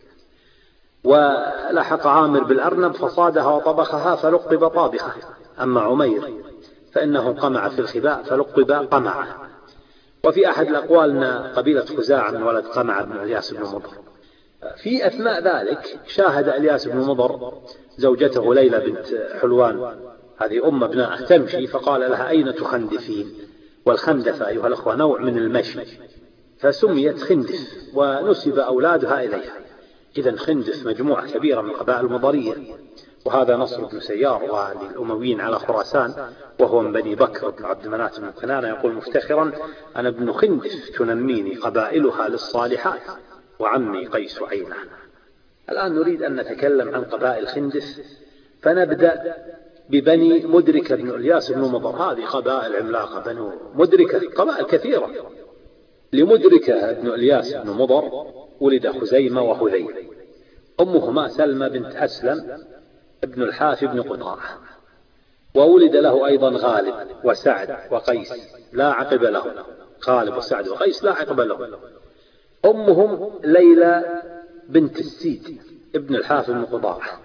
ولحق عامر بالأرنب فصادها وطبخها فلقب طابخة. أما عمير فإنه قمع في الخباء فلقب قمعة. وفي أحد الأقوال أن قبيلة خزاعة من ولد قمع بن إلياس بن مضر. في أثناء ذلك شاهد إلياس بن مضر زوجته ليلى بنت حلوان هذه أم ابنائه تمشي، فقال لها: أين تخندفين؟ والخندف أيها الأخوة نوع من المشي، فسميت خندف ونسب أولادها إليها. إذن خندف مجموعة كبيرة من قبائل المضرية، وهذا نصر بن سيار والي الأمويين على خراسان، وهو من بني بكر بن عبد مناف بن كنانة، يقول مفتخرا: أنا ابن خندف تنميني قبائلها للصالحات وعمي قيس عينان. الآن نريد أن نتكلم عن قبائل خندف، فنبدأ ببني مدركة بن إلياس بن مضر. هذه قبائل عملاقة، بنو مدركة قبائل كثيرة. لمدركة بن إلياس بن مضر ولد خزيمة وهذيل، أمهما سلمى بنت أسلم ابن الحاف بن قطاعة، وولد له أيضا غالب وسعد وقيس لا عقب له. غالب وسعد وقيس لا عقب له. أمهم ليلى بنت السيد ابن الحاف بن قطاعة.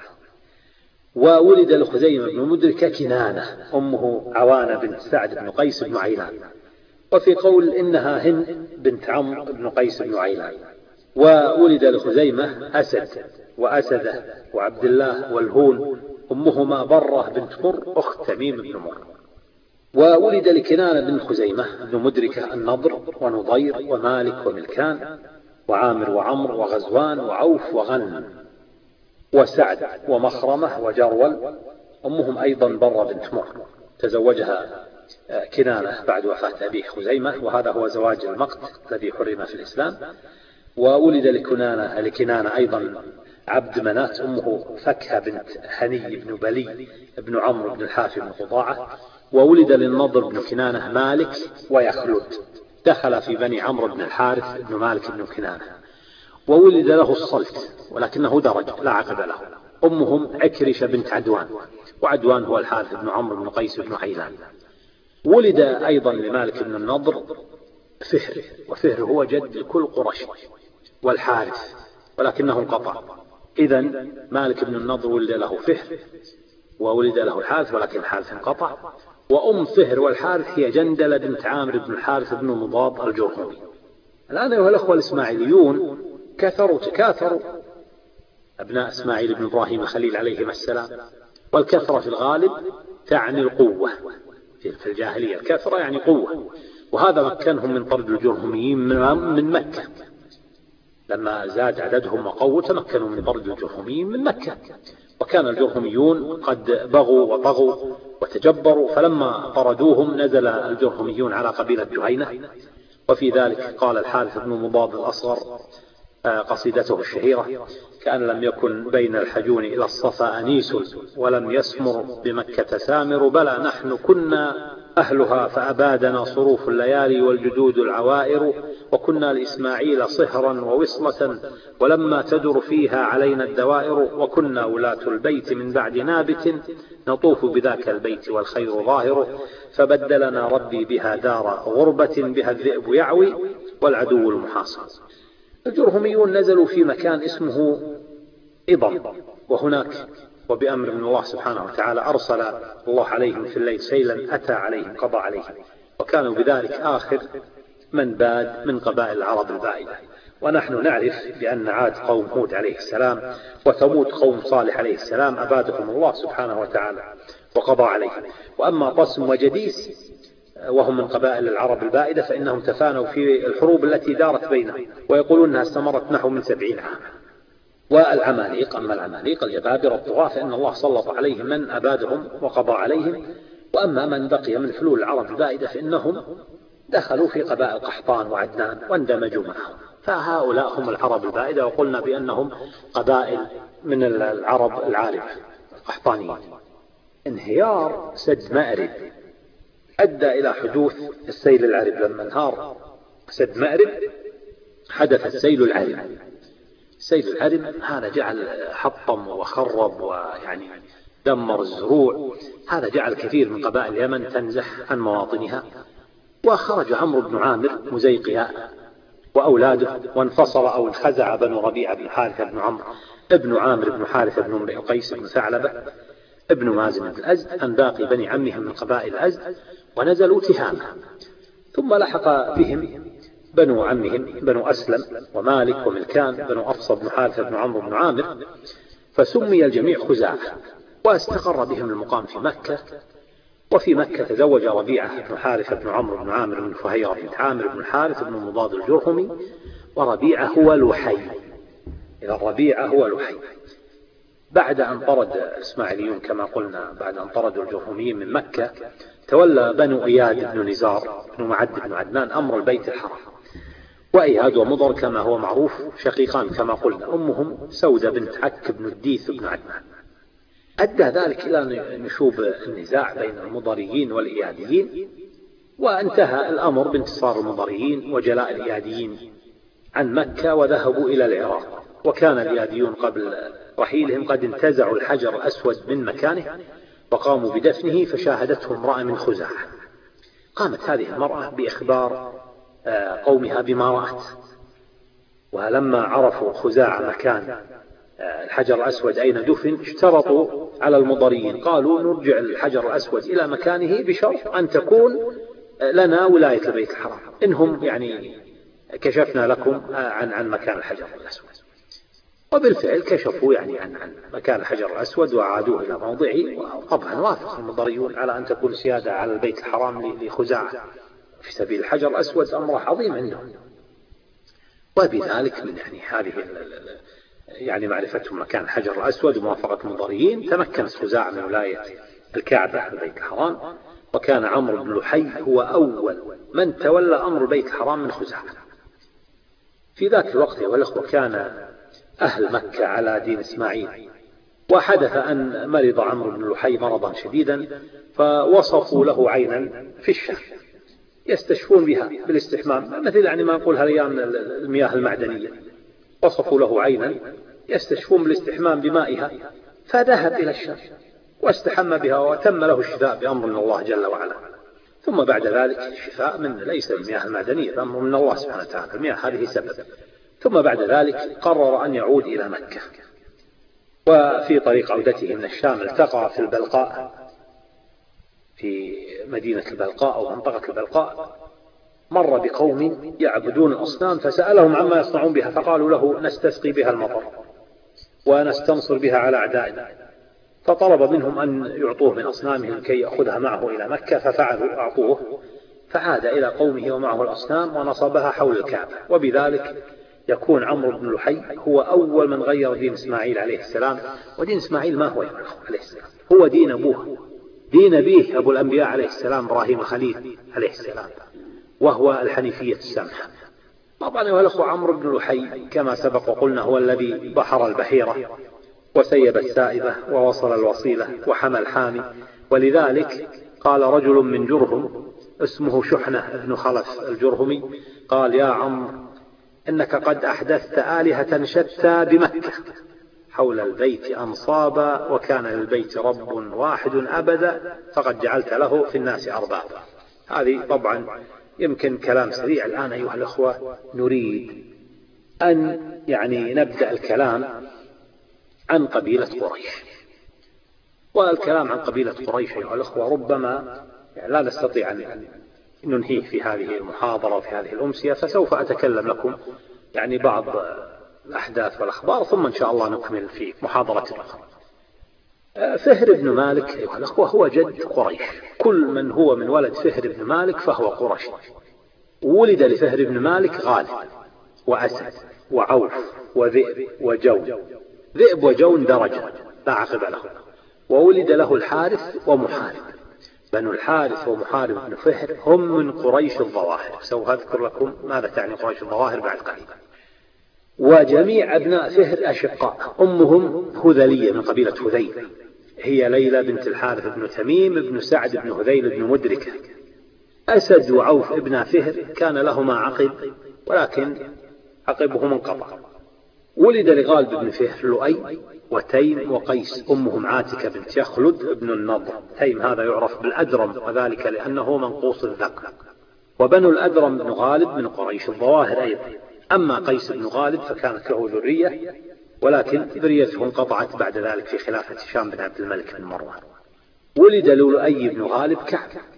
وولد لخزيمة بن مدركة كنانة، أمه عوانة بنت سعد بن قيس بن عيلان، وفي قول إنها هند بنت عمرو بن قيس بن عيلان. وولد لخزيمة أسد وأسدة وعبد الله والهون، أمهما برة بنت مر أخت تميم بن مر. وولد لكنانة بن خزيمة بن مدركة النضر ونضير ومالك وملكان وعامر وعمر وغزوان وعوف وغنم وسعد ومخرمة وجرول، أمهم أيضا برة بنت مر، تزوجها كنانة بعد وفاة أبيه خزيمة، وهذا هو زواج المقت الذي حرم في الإسلام. وولد لكنانة أيضا عبد منات، أمه فكهة بنت هني بن بلي بن عمرو بن الحاف بن قطاعة. وولد للنضر بن كنانة مالك ويخلد، دخل في بني عمرو بن الحارث بن مالك بن كنانة. وولد له الصلت ولكنه درج لا عقب له، أمهم عكرشة بنت عدوان، وعدوان هو الحارث بن عمرو بن قيس بن عيلان. ولد أيضا لمالك بن النضر فهر، وفهر هو جد كل قرش والحارث ولكنه انقطع. إذن مالك بن النضر ولد له فهر وولد له الحارث، ولكن الحارث انقطع. وأم فهر والحارث هي جندلة بنت عامر بن الحارث بن مضاد الجرهمي. الآن أيها الأخوة الإسماعيليون كثروا تكاثروا، أبناء إسماعيل بن إبراهيم الخليل عليهما السلام، والكثرة في الغالب تعني القوة. في الجاهلية الكثرة يعني قوة، وهذا مكنهم من طرد الجرهميين من مكة. لما زاد عددهم وقووا تمكنوا من طرد الجرهميين من مكة، وكان الجرهميون قد بغوا وطغوا وتجبروا، فلما طردوهم نزل الجرهميون على قبيلة جهينة. وفي ذلك قال الحارث بن مضاد الأصغر قصيدته الشهيرة: كأن لم يكن بين الحجون إلى الصفا أنيس، ولم يسمر بمكة سامر، بلى نحن كنا أهلها فأبادنا صروف الليالي والجدود العوائر، وكنا لإسماعيل صهرا ووصلة ولما تدر فيها علينا الدوائر، وكنا ولاة البيت من بعد نابت نطوف بذاك البيت والخير ظاهر، فبدلنا ربي بها دار غربة بها الذئب يعوي والعدو المحاصر. الجرهميون نزلوا في مكان اسمه إضم، وهناك وبأمر من الله سبحانه وتعالى أرسل الله عليهم في الليل سيلا أتى عليهم قضى عليهم، وكانوا بذلك آخر من باد من قبائل العرب البائدة. ونحن نعرف بأن عاد قوم هود عليه السلام وثمود قوم صالح عليه السلام أبادهم الله سبحانه وتعالى وقضى عليهم. وأما طسم وجديس وهم من قبائل العرب البائدة فإنهم تفانوا في الحروب التي دارت بينهم، ويقولون أنها استمرت نحو من 70 عاما. والعماليق، أما العماليق الجبابرة الطغاة فإن الله سلط عليهم من أبادهم وقضى عليهم. وأما من بقي من فلول العرب البائدة فإنهم دخلوا في قبائل قحطان وعدنان واندمجوا معهم، فهؤلاء هم العرب البائدة، وقلنا بأنهم قبائل من العرب العاربة القحطانيين. انهيار سد مأرب أدى إلى حدوث السيل العرب. لما انهار سد مأرب حدث السيل العرب. السيل العرب هذا جعل حطم وخرب ويعني دمر الزروع، هذا جعل كثير من قبائل اليمن تنزح عن مواطنها. وخرج عمرو بن عامر مزيقياء وأولاده، وانفصل أو انخزع بنو ربيعة بن حارثة بن عمرو ابن عامر بن حارثة بن امرئ قيس بن ثعلبة ابن مازن بن الأزد عن باقي بني عمهم من قبائل الأزد، ونزلوا تهامة. ثم لحق بهم بنو عمهم بنو أسلم ومالك وملكان بنو أفصى بن حارثة بن عمرو بن عامر، فسمي الجميع خزاعة، واستقر بهم المقام في مكة. وفي مكة تزوج ربيعة بن حارثة بن عمرو بن عامر بن فهيرة بن عامر بن الحارث بن مضاد الجرهمي، وربيعة هو لحي. إذا ربيعة هو لحي. بعد أن طرد الإسماعيليون كما قلنا، بعد أن طردوا الجرهميين من مكة، تولى بنو إياد بن نزار بن معد بن عدنان أمر البيت الحرام. وإياد ومضر كما هو معروف شقيقان كما قلنا، أمهم سودة بنت عك بن الديث بن عدنان. أدى ذلك إلى نشوب النزاع بين المضريين والإياديين، وانتهى الأمر بانتصار المضريين وجلاء الإياديين عن مكة وذهبوا إلى العراق. وكان الإياديون قبل رحيلهم قد انتزعوا الحجر الأسود من مكانه وقاموا بدفنه، فشاهدته امرأة من خزاعة. قامت هذه المرأة بإخبار قومها بما رأت، ولما عرفوا خزاعة مكان الحجر الأسود أين دفن، اشترطوا على المضريين، قالوا نرجع الحجر الأسود إلى مكانه بشرط أن تكون لنا ولاية البيت الحرام، إنهم يعني كشفنا لكم عن مكان الحجر الأسود. وبالفعل كشفوا يعني عن مكان الحجر الأسود وعادوه إلى موضعه. وطبعا وافق المضريون على أن تكون سيادة على البيت الحرام لخزاعة في سبيل الحجر الأسود، أمر عظيم عندهم. وبذلك من يعني هذه يعني معرفتهم مكان الحجر الأسود وموافقة المضريين، تمكنت خزاعة من ولاية الكعبة على البيت الحرام. وكان عمرو بن لحي هو أول من تولى أمر البيت الحرام من خزاعة. في ذاك الوقت والأخوة كان أهل مكة على دين إسماعيل، وحدث أن مرض عمرو بن لحي مرضا شديدا، فوصفوا له عينا في الشام يستشفون بها بالاستحمام، مثل يعني ما نقول هليان المياه المعدنية. وصفوا له عينا يستشفون بالاستحمام بمائها، فذهب إلى الشام واستحم بها وتم له الشفاء بأمر من الله جل وعلا. ثم بعد ذلك الشفاء من ليس المياه المعدنية، بأمر من الله سبحانه وتعالى، المياه هذه سبب. ثم بعد ذلك قرر أن يعود إلى مكة، وفي طريق عودته من الشام التقى في البلقاء، في مدينة البلقاء أو منطقة البلقاء، مر بقوم يعبدون الأصنام فسألهم عما يصنعون بها، فقالوا له نستسقي بها المطر ونستنصر بها على أعدائنا، فطلب منهم أن يعطوه من أصنامهم كي يأخذها معه إلى مكة، ففعلوا أعطوه، فعاد إلى قومه ومعه الأصنام ونصبها حول الكعبة. وبذلك يكون عمرو بن لحي هو أول من غير دين إسماعيل عليه السلام. ودين إسماعيل ما هو عليه السلام، هو دين أبوه، دين أبيه أبو الأنبياء عليه السلام إبراهيم الخليل عليه السلام، وهو الحنيفية السمحة. طبعا يا الأخوة عمرو بن لحي كما سبق وقلنا هو الذي بحر البحيرة وسيب السائبة ووصل الوصيلة وحمى الحامي. ولذلك قال رجل من جرهم اسمه شحنة بن خلف الجرهمي، قال يا عمرو إنك قد أحدثت آلهة شتى بمكة حول البيت أنصابا، وكان للبيت رب واحد أبدا، فقد جعلت له في الناس أربابا. هذه طبعا يمكن كلام سريع. الآن أيها الأخوة نريد أن يعني نبدأ الكلام عن قبيلة قريش. والكلام عن قبيلة قريش أيها الأخوة ربما لا نستطيع أن ننهيه في هذه المحاضرة وفي هذه الأمسية، فسوف أتكلم لكم يعني بعض الأحداث والأخبار، ثم إن شاء الله نكمل في محاضرة أخرى. فهر بن مالك أيها الأخوة هو جد قريش، كل من هو من ولد فهر بن مالك فهو قريش. ولد لفهر بن مالك غالب وأسد وعوف وذئب وجون. ذئب وجون درجة لا عقب له. وولد له الحارث ومحارب. بنو الحارث ومحارب بن فهر هم من قريش الظواهر، سوف أذكر لكم ماذا تعني قريش الظواهر بعد قليل. وجميع أبناء فهر أشقاء، أمهم هذلية من قبيلة هذيل، هي ليلى بنت الحارث بن تميم بن سعد بن هذيل بن مدركة. أسد وعوف ابن فهر كان لهما عقب، ولكن عقبهما انقطع. ولد لغالب بن فهر لؤي وتيم وقيس، أمهم عاتكة بنت يخلد بن النضر. تيم هذا يعرف بالأدرم، وذلك لأنه منقوص الذكر. وبنو الأدرم بن غالب من قريش الظواهر أيضا. أما قيس بن غالب فكانت له ذرية، ولكن ذريته انقطعت بعد ذلك في خلافة هشام بن عبد الملك بن مروان. ولد لؤي بن غالب كعب،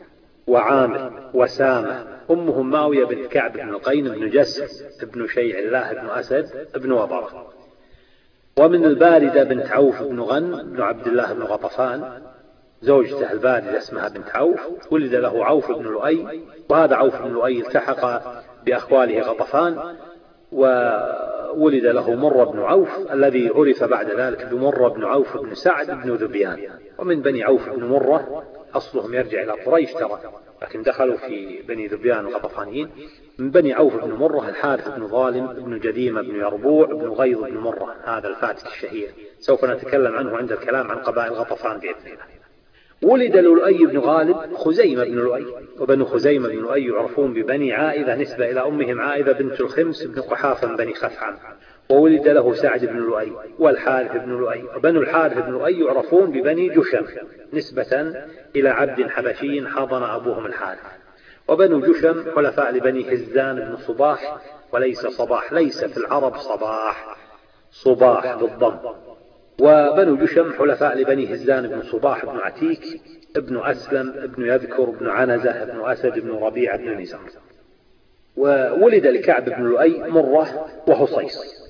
وعامر وسامة. أمهم ماوية بنت كعب بن القين بن جسر بن شيع الله بن أسد بن وبرة. ومن الباردة بنت عوف بن غن بن عبد الله بن غطفان، زوجته الباردة اسمها بنت عوف، ولد له عوف بن لؤي، وهذا عوف بن لؤي التحق بأخواله غطفان، وولد له مر بن عوف الذي عرف بعد ذلك بمر بن عوف بن سعد بن ذبيان. ومن بني عوف بن مرة أصلهم يرجع إلى قريش ترى، لكن دخلوا في بني ذبيان الغطفانيين. من بني عوف بن مرة الحارث بن ظالم بن جديمة بن يربوع بن غيظ بن مرة، هذا الفاتك الشهير سوف نتكلم عنه عند الكلام عن قبائل غطفان بإذن الله. ولد لؤي بن غالب خزيمة بن لؤي، وبنو خزيمة بن لؤي يعرفون ببني عائذة نسبة إلى أمهم عائذة بنت الخمس بن قحافة من بني خثعم. وولد له سعد بن لؤي والحارث بن لؤي، وبنو الحارث بن لؤي يعرفون ببني جشم نسبة إلى عبد حبشي حضن أبوهم الحارث. وبنو جشم حلفاء لبني هزان بن صباح، وليس صباح، ليس في العرب صباح، صباح بالضم. وبنو جشم حلفاء لبني هزان بن صباح بن عتيك ابن أسلم ابن يذكر ابن عنزة ابن أسد ابن ربيع بن نزار. وولد لكعب بن لؤي مرة وحصيص.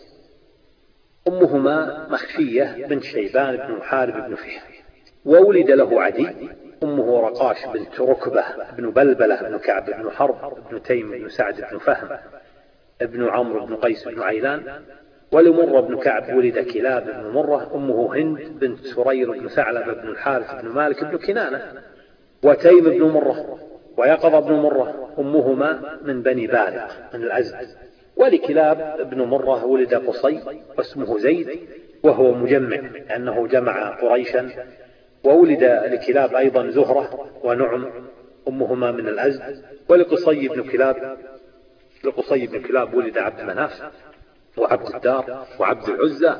أمهما مخشية بنت شيبان بن محارب بن فهر. وولد له عدي. أمه رقاش بنت ركبة بن بلبلة بن كعب بن حرب بن تيم بن سعد بن فهم ابن عمرو بن قيس بن عيلان. ولمر بن كعب ولد كلاب بن مرة. أمه هند بنت سرير بن ثعلبة بن الحارث بن مالك بن كنانة. وتيم بن مرة ويقظ بن مرة أمهما من بني بارق من الأزد. ولكلاب بن مرة ولد قصي واسمه زيد، وهو مجمع لأنه جمع قريشا. وولد لكلاب أيضا زهرة ونعم أمهما من الأزد. ولقصي بن كلاب ولد عبد مناف وعبد الدار وعبد العزى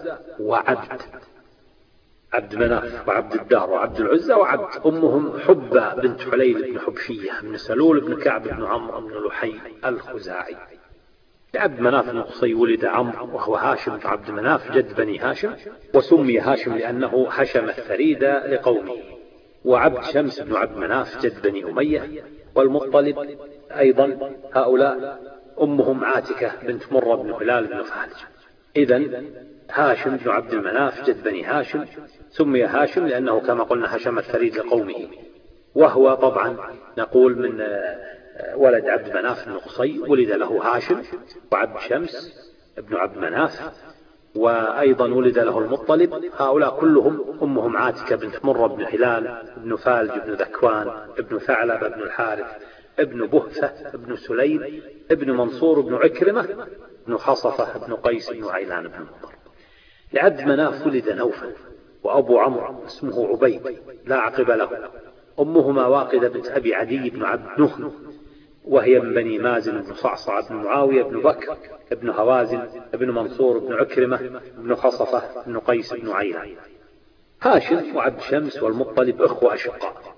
عبد مناف وعبد الدار وعبد العزى وعبد. أمهم حبة بنت حليل بن حبشية بن سلول بن كعب بن عمرو بن لحي الخزاعي. لعبد مناف بن قصي ولد عمرو وهو هاشم بن عبد مناف جد بني هاشم، وسمي هاشم لأنه هشم الثريد لقومه. وعبد شمس بن عبد مناف جد بني أمية. والمطلب أيضا هؤلاء أمهم عاتكة بنت مرة بن هلال بن فهلج. إذن هاشم بن عبد المناف جد بني هاشم سمي هاشم لأنه كما قلنا هشم الثريد لقومه، وهو طبعا نقول من ولد عبد مناف بن قصي ولد له هاشم وعبد شمس بن عبد مناف، وأيضا ولد له المطلب. هؤلاء كلهم أمهم عاتكة بنت مرة بن هلال بن فالج بن ذكوان بن ثعلبة بن الحارث ابن بهثة ابن سليم ابن منصور بن عكرمة بن خصفة بن قيس بن عيلان بن مضر. لعبد مناف ولد نوفل وأبو عمرو اسمه عبيد لا عقب له. أمهما واقدة بنت أبي عدي بن عبد نهن، وهي من بني مازن بن صعصع بن معاوية بن بكر بن هوازن بن منصور بن عكرمة بن خصفة بن قيس بن عيلان. هاشم وعبد شمس والمطلب أخوة أشقاء،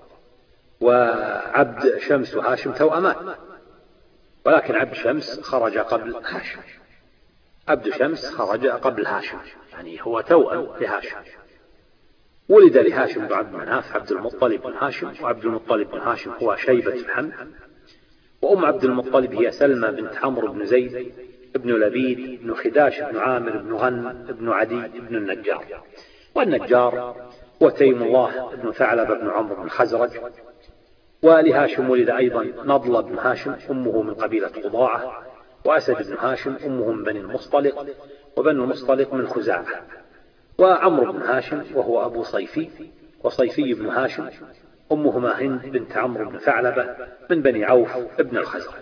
وعبد شمس وهاشم توأمان، ولكن عبد شمس خرج قبل هاشم. عبد شمس خرج قبل هاشم، يعني هو توأم لهاشم. ولد لهاشم بن عبد مناف عبد المطلب بن هاشم، وعبد المطلب بن هاشم هو شيبة الحمد. وأم عبد المطلب هي سلمى بنت عمرو بن زيد ابن لبيد بن خداش بن عامر بن غن بن عدي بن النجار. والنجار وتيم الله بن ثعلبة بن عمرو بن خزرج. ولهاشم ولد أيضا نضلة بن هاشم أمه من قبيلة قضاعة، وأسد بن هاشم أمه من بني المصطلق، وبنو المصطلق من خزاعة. وعمرو بن هاشم وهو أبو صيفي، وصيفي بن هاشم أمهما هند بنت عمرو بن ثعلبة من بني عوف ابن الخزرج.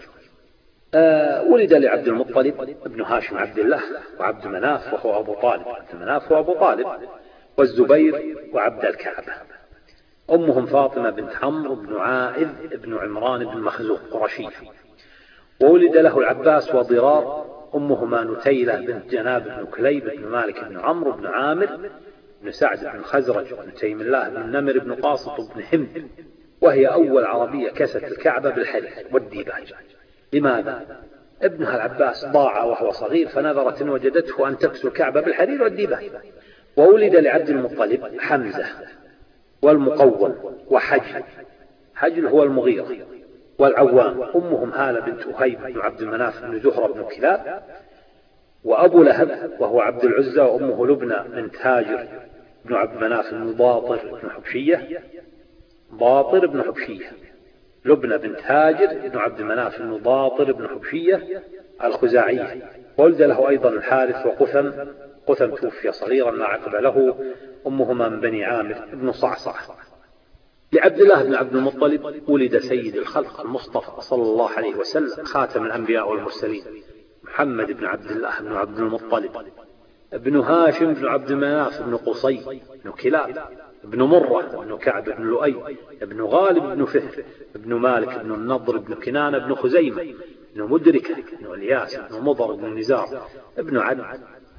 ولد لعبد المطلب ابن هاشم عبد الله وعبد مناف وهو أبو طالب، عبد مناف وأبو طالب، والزبير وعبد الكعبة. أمهم فاطمة بنت عمرو بن عائذ بن عمران بن مخزوم قرشية. وولد له العباس وضرار، أمهما نتيلة بنت جناب بن كليب بن مالك بن عمرو بن عامر بن سعد بن خزرج بن تيم الله بن نمر بن قاسط بن حمد، وهي أول عربية كست الكعبة بالحرير والديباج. لماذا؟ ابنها العباس ضاع وهو صغير، فنظرت إن وجدته أن تكسو الكعبة بالحرير والديباج. وولد لعبد المطلب حمزة والمقوم وحجل. حجل هو المغيرة، والعوام، أمهم هالة بنت أهيب بن عبد المناف بن زهرة بن كلاب، وأبو لهب وهو عبد العزى، وأمه لبنى بنت هاجر بن عبد مناف بن باطر بن حبشية، باطر بن حبشية، لبنى بنت هاجر بن عبد مناف بن باطر بن حبشية الخزاعية. ولد له أيضا الحارث وقثم، قثم توفي صغيرا لا عقب له، أمهما من بني عامر بن صعصع. لعبد الله بن عبد المطلب ولد سيد الخلق المصطفى صلى الله عليه وسلم خاتم الأنبياء والمرسلين، محمد بن عبد الله بن عبد المطلب ابن هاشم بن عبد مناف بن قصي بن كلاب ابن مرة بن كعب بن لؤي ابن غالب بن فهر ابن مالك بن النضر بن كنانة بن خزيمة ابن مدركة ابن الياس ابن مضر بن نزار ابن عدنان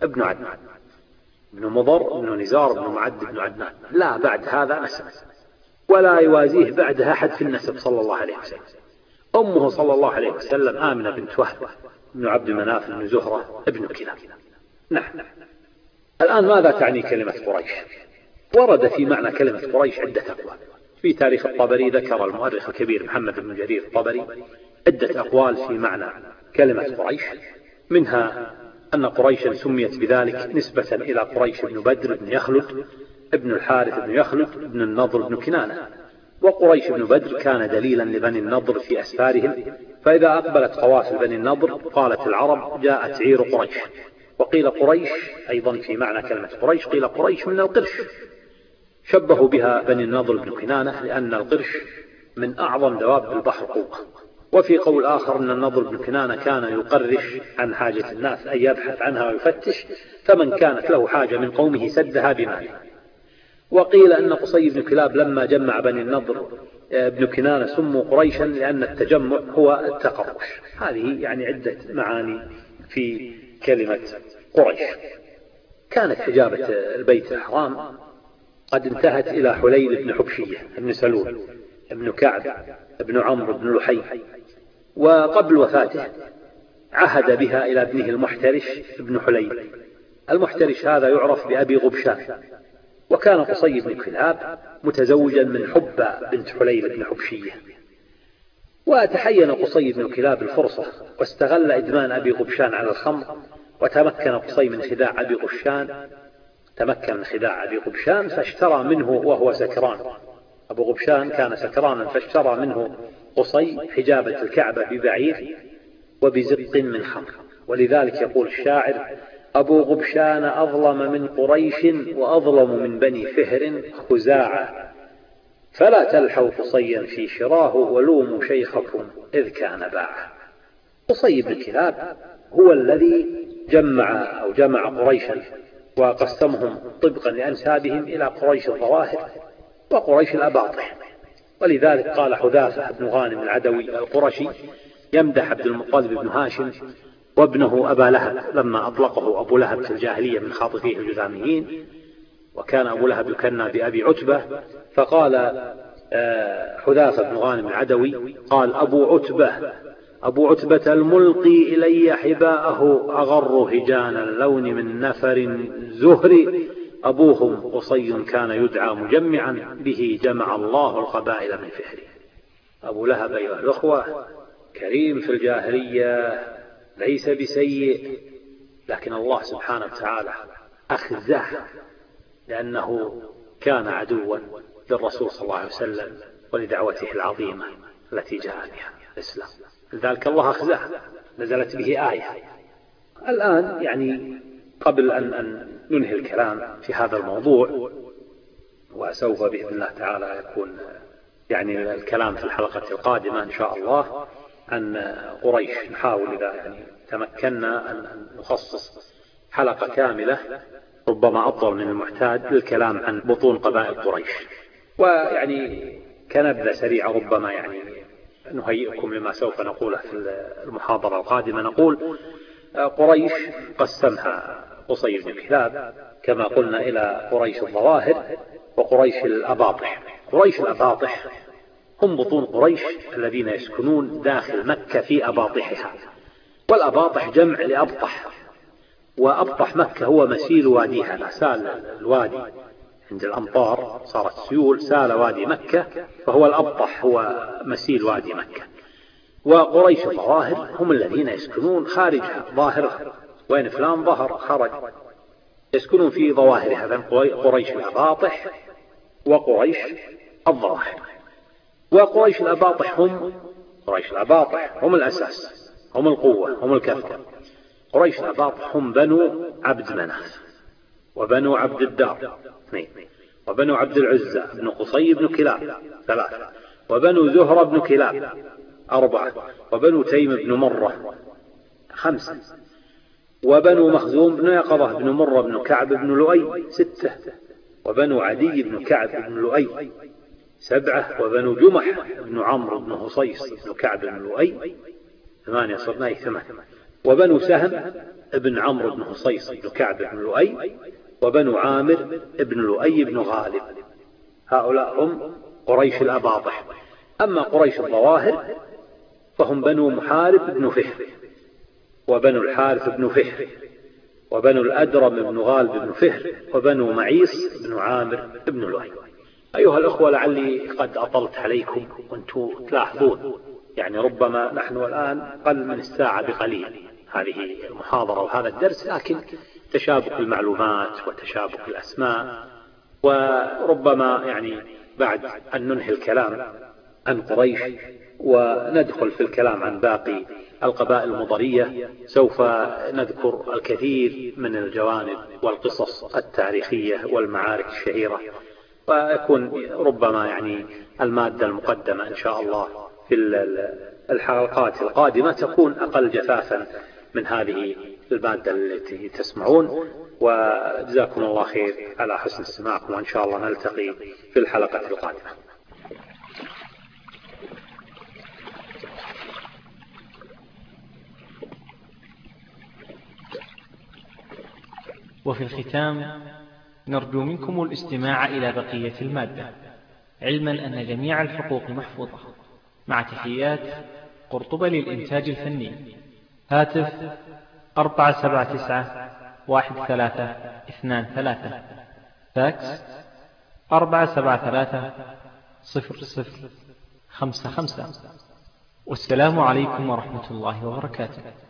ابن مضر بن نزار بن معد بن عدنان. لا بعد هذا نسب ولا يوازيه بعدها أحد في النسب صلى الله عليه وسلم. أمه صلى الله عليه وسلم آمنة بنت وهب بن عبد مناف بن زهرة ابن كلاب. نعم. الآن ماذا تعني كلمة قريش؟ ورد في معنى كلمة قريش عدة أقوال. في تاريخ الطبري ذكر المؤرخ الكبير محمد بن جرير الطبري عدة أقوال في معنى كلمة قريش، منها أن قريشا سميت بذلك نسبة إلى قريش بن بدر بن يخلد ابن الحارث بن يخلد ابن النضر بن كنانة. وقريش بن بدر كان دليلا لبني النضر في أسفارهم، فإذا أقبلت قوافل بني النضر قالت العرب جاءت عير قريش. وقيل قريش أيضا في معنى كلمة قريش، قيل قريش من القرش، شبهوا بها بني النضر بن كنانة لأن القرش من أعظم دواب البحر قوة. وفي قول آخر أن النضر بن كنانة كان يقرش عن حاجة الناس، أي يبحث عنها ويفتش، فمن كانت له حاجة من قومه سدها بماله. وقيل أن قصي بن كلاب لما جمع بني النضر بن كنانة سموا قريشا لأن التجمع هو التقرش. هذه يعني عدة معاني في كلمة قريش. كانت حجابة البيت الحرام قد انتهت إلى حليل بن حبشية بن سلول ابن كعب ابن عمرو بن لحي، وقبل وفاته عهد بها إلى ابنه المحترش ابن حليل. المحترش هذا يعرف بأبي غبشان. وكان قصي بن كلاب متزوجا من حبة بنت حليل بن حبشية. وتحين قصي بن كلاب الفرصة واستغل إدمان أبي غبشان على الخمر، وتمكن قصي من خداع أبي غبشان فاشترى منه وهو سكران. أبو غبشان كان سكرانا فاشترى منه قصي حجابة الكعبة ببعير وبزق من خمر. ولذلك يقول الشاعر: أبو غبشان أظلم من قريش وأظلم من بني فهر خزاعة، فلا تلحوا قصيا في شراه ولوموا شيخكم إذ كان باعه. قصي بن كلاب هو الذي جمع قريشا وقسمهم طبقا لأنسابهم إلى قريش الظواهر وقريش الأباطح. ولذلك قال حذافة بن غانم العدوي القرشي يمدح عبد المطلب بن هاشم وابنه أبا لهب لما أطلقه أبو لهب في الجاهلية من خاطفيه الجذاميين، وكان أبو لهب يكنى بأبي عتبة. فقال حذافة بن غانم العدوي قال: أبو عتبة الملقي إلي حباءه أغر هجان اللون من نفر زهري، أبوهم قصي كان يدعى مجمعا به جمع الله القبائل من فهره. أبو لهب أيها الأخوة كريم في الجاهلية، ليس بسيء، لكن الله سبحانه وتعالى أخزاه لأنه كان عدوا للرسول صلى الله عليه وسلم ولدعوته العظيمة التي جاء بها الإسلام، لذلك الله أخزاه، نزلت به آية. الآن يعني قبل أن ننهي الكلام في هذا الموضوع، وسوف بإذن الله تعالى يكون يعني الكلام في الحلقة القادمة إن شاء الله عن قريش، نحاول إذا يعني تمكنا أن نخصص حلقة كاملة ربما أطول من المعتاد للكلام عن بطون قبائل قريش. ويعني كنبذة سريعة ربما يعني نهيئكم لما سوف نقوله في المحاضرة القادمة. نقول قريش قسمها قصي بن كلاب كما قلنا إلى قريش الظواهر وقريش الأباطح. قريش الأباطح هم بطون قريش الذين يسكنون داخل مكة في أباطحها، والأباطح جمع لأبطح، وأبطح مكة هو مسيل واديها. سال الوادي عند الأمطار صارت سيول، سال وادي مكة فهو الأبطح، هو مسيل وادي مكة. وقريش الظواهر هم الذين يسكنون خارجها ظاهرها، وين فلان ظهر خرج، يسكنون في ظواهرها، قريش الأباطح وقريش الظواهر. وقريش الأباطح هم الأساس، هم القوة، هم الكثرة. قريش الأباطح هم بنو عبد مناف، وبنو عبد الدار 2، وبنو عبد العزى بن قصي بن كلاب 3، وبنو زهرة بن كلاب 4، وبنو تيم بن مرة 5، وبنو مخزوم بن يقظة بن مرة بن كعب بن لؤي 6، وبنو عدي بن كعب بن لؤي 7، وبنو جمح بن عمرو بن هصيص بن كعب بن لؤي 8، صرنا 8، وبنو سهم بن عمرو بن هصيص بن كعب بن لؤي، وبنو عامر بن لؤي بن غالب. هؤلاء هم قريش الأباطح. أما قريش الظواهر فهم بنو محارب بن فهر، وبنو الحارث بن فهر، وبنو الأدرم بن غالب بن فهر، وبنو معيص بن عامر بن لؤي. أيها الأخوة، لعلي قد أطلت عليكم وأنتم تلاحظون، يعني ربما نحن الآن أقل من الساعة بقليل هذه المحاضرة وهذا الدرس، لكن تشابك المعلومات وتشابك الأسماء، وربما يعني بعد أن ننهي الكلام عن قريش وندخل في الكلام عن باقي القبائل المضرية سوف نذكر الكثير من الجوانب والقصص التاريخية والمعارك الشهيرة، ويكون ربما يعني المادة المقدمة إن شاء الله في الحلقات القادمة تكون أقل جفافا من هذه المادة التي تسمعون. وجزاكم الله خير على حسن استماعكم، وإن شاء الله نلتقي في الحلقة القادمة. وفي الختام نرجو منكم الاستماع إلى بقية المادة، علما أن جميع الحقوق محفوظة، مع تحيات قرطبة للإنتاج الفني. هاتف 479-1323، فاكس 473-0055. والسلام عليكم ورحمة الله وبركاته.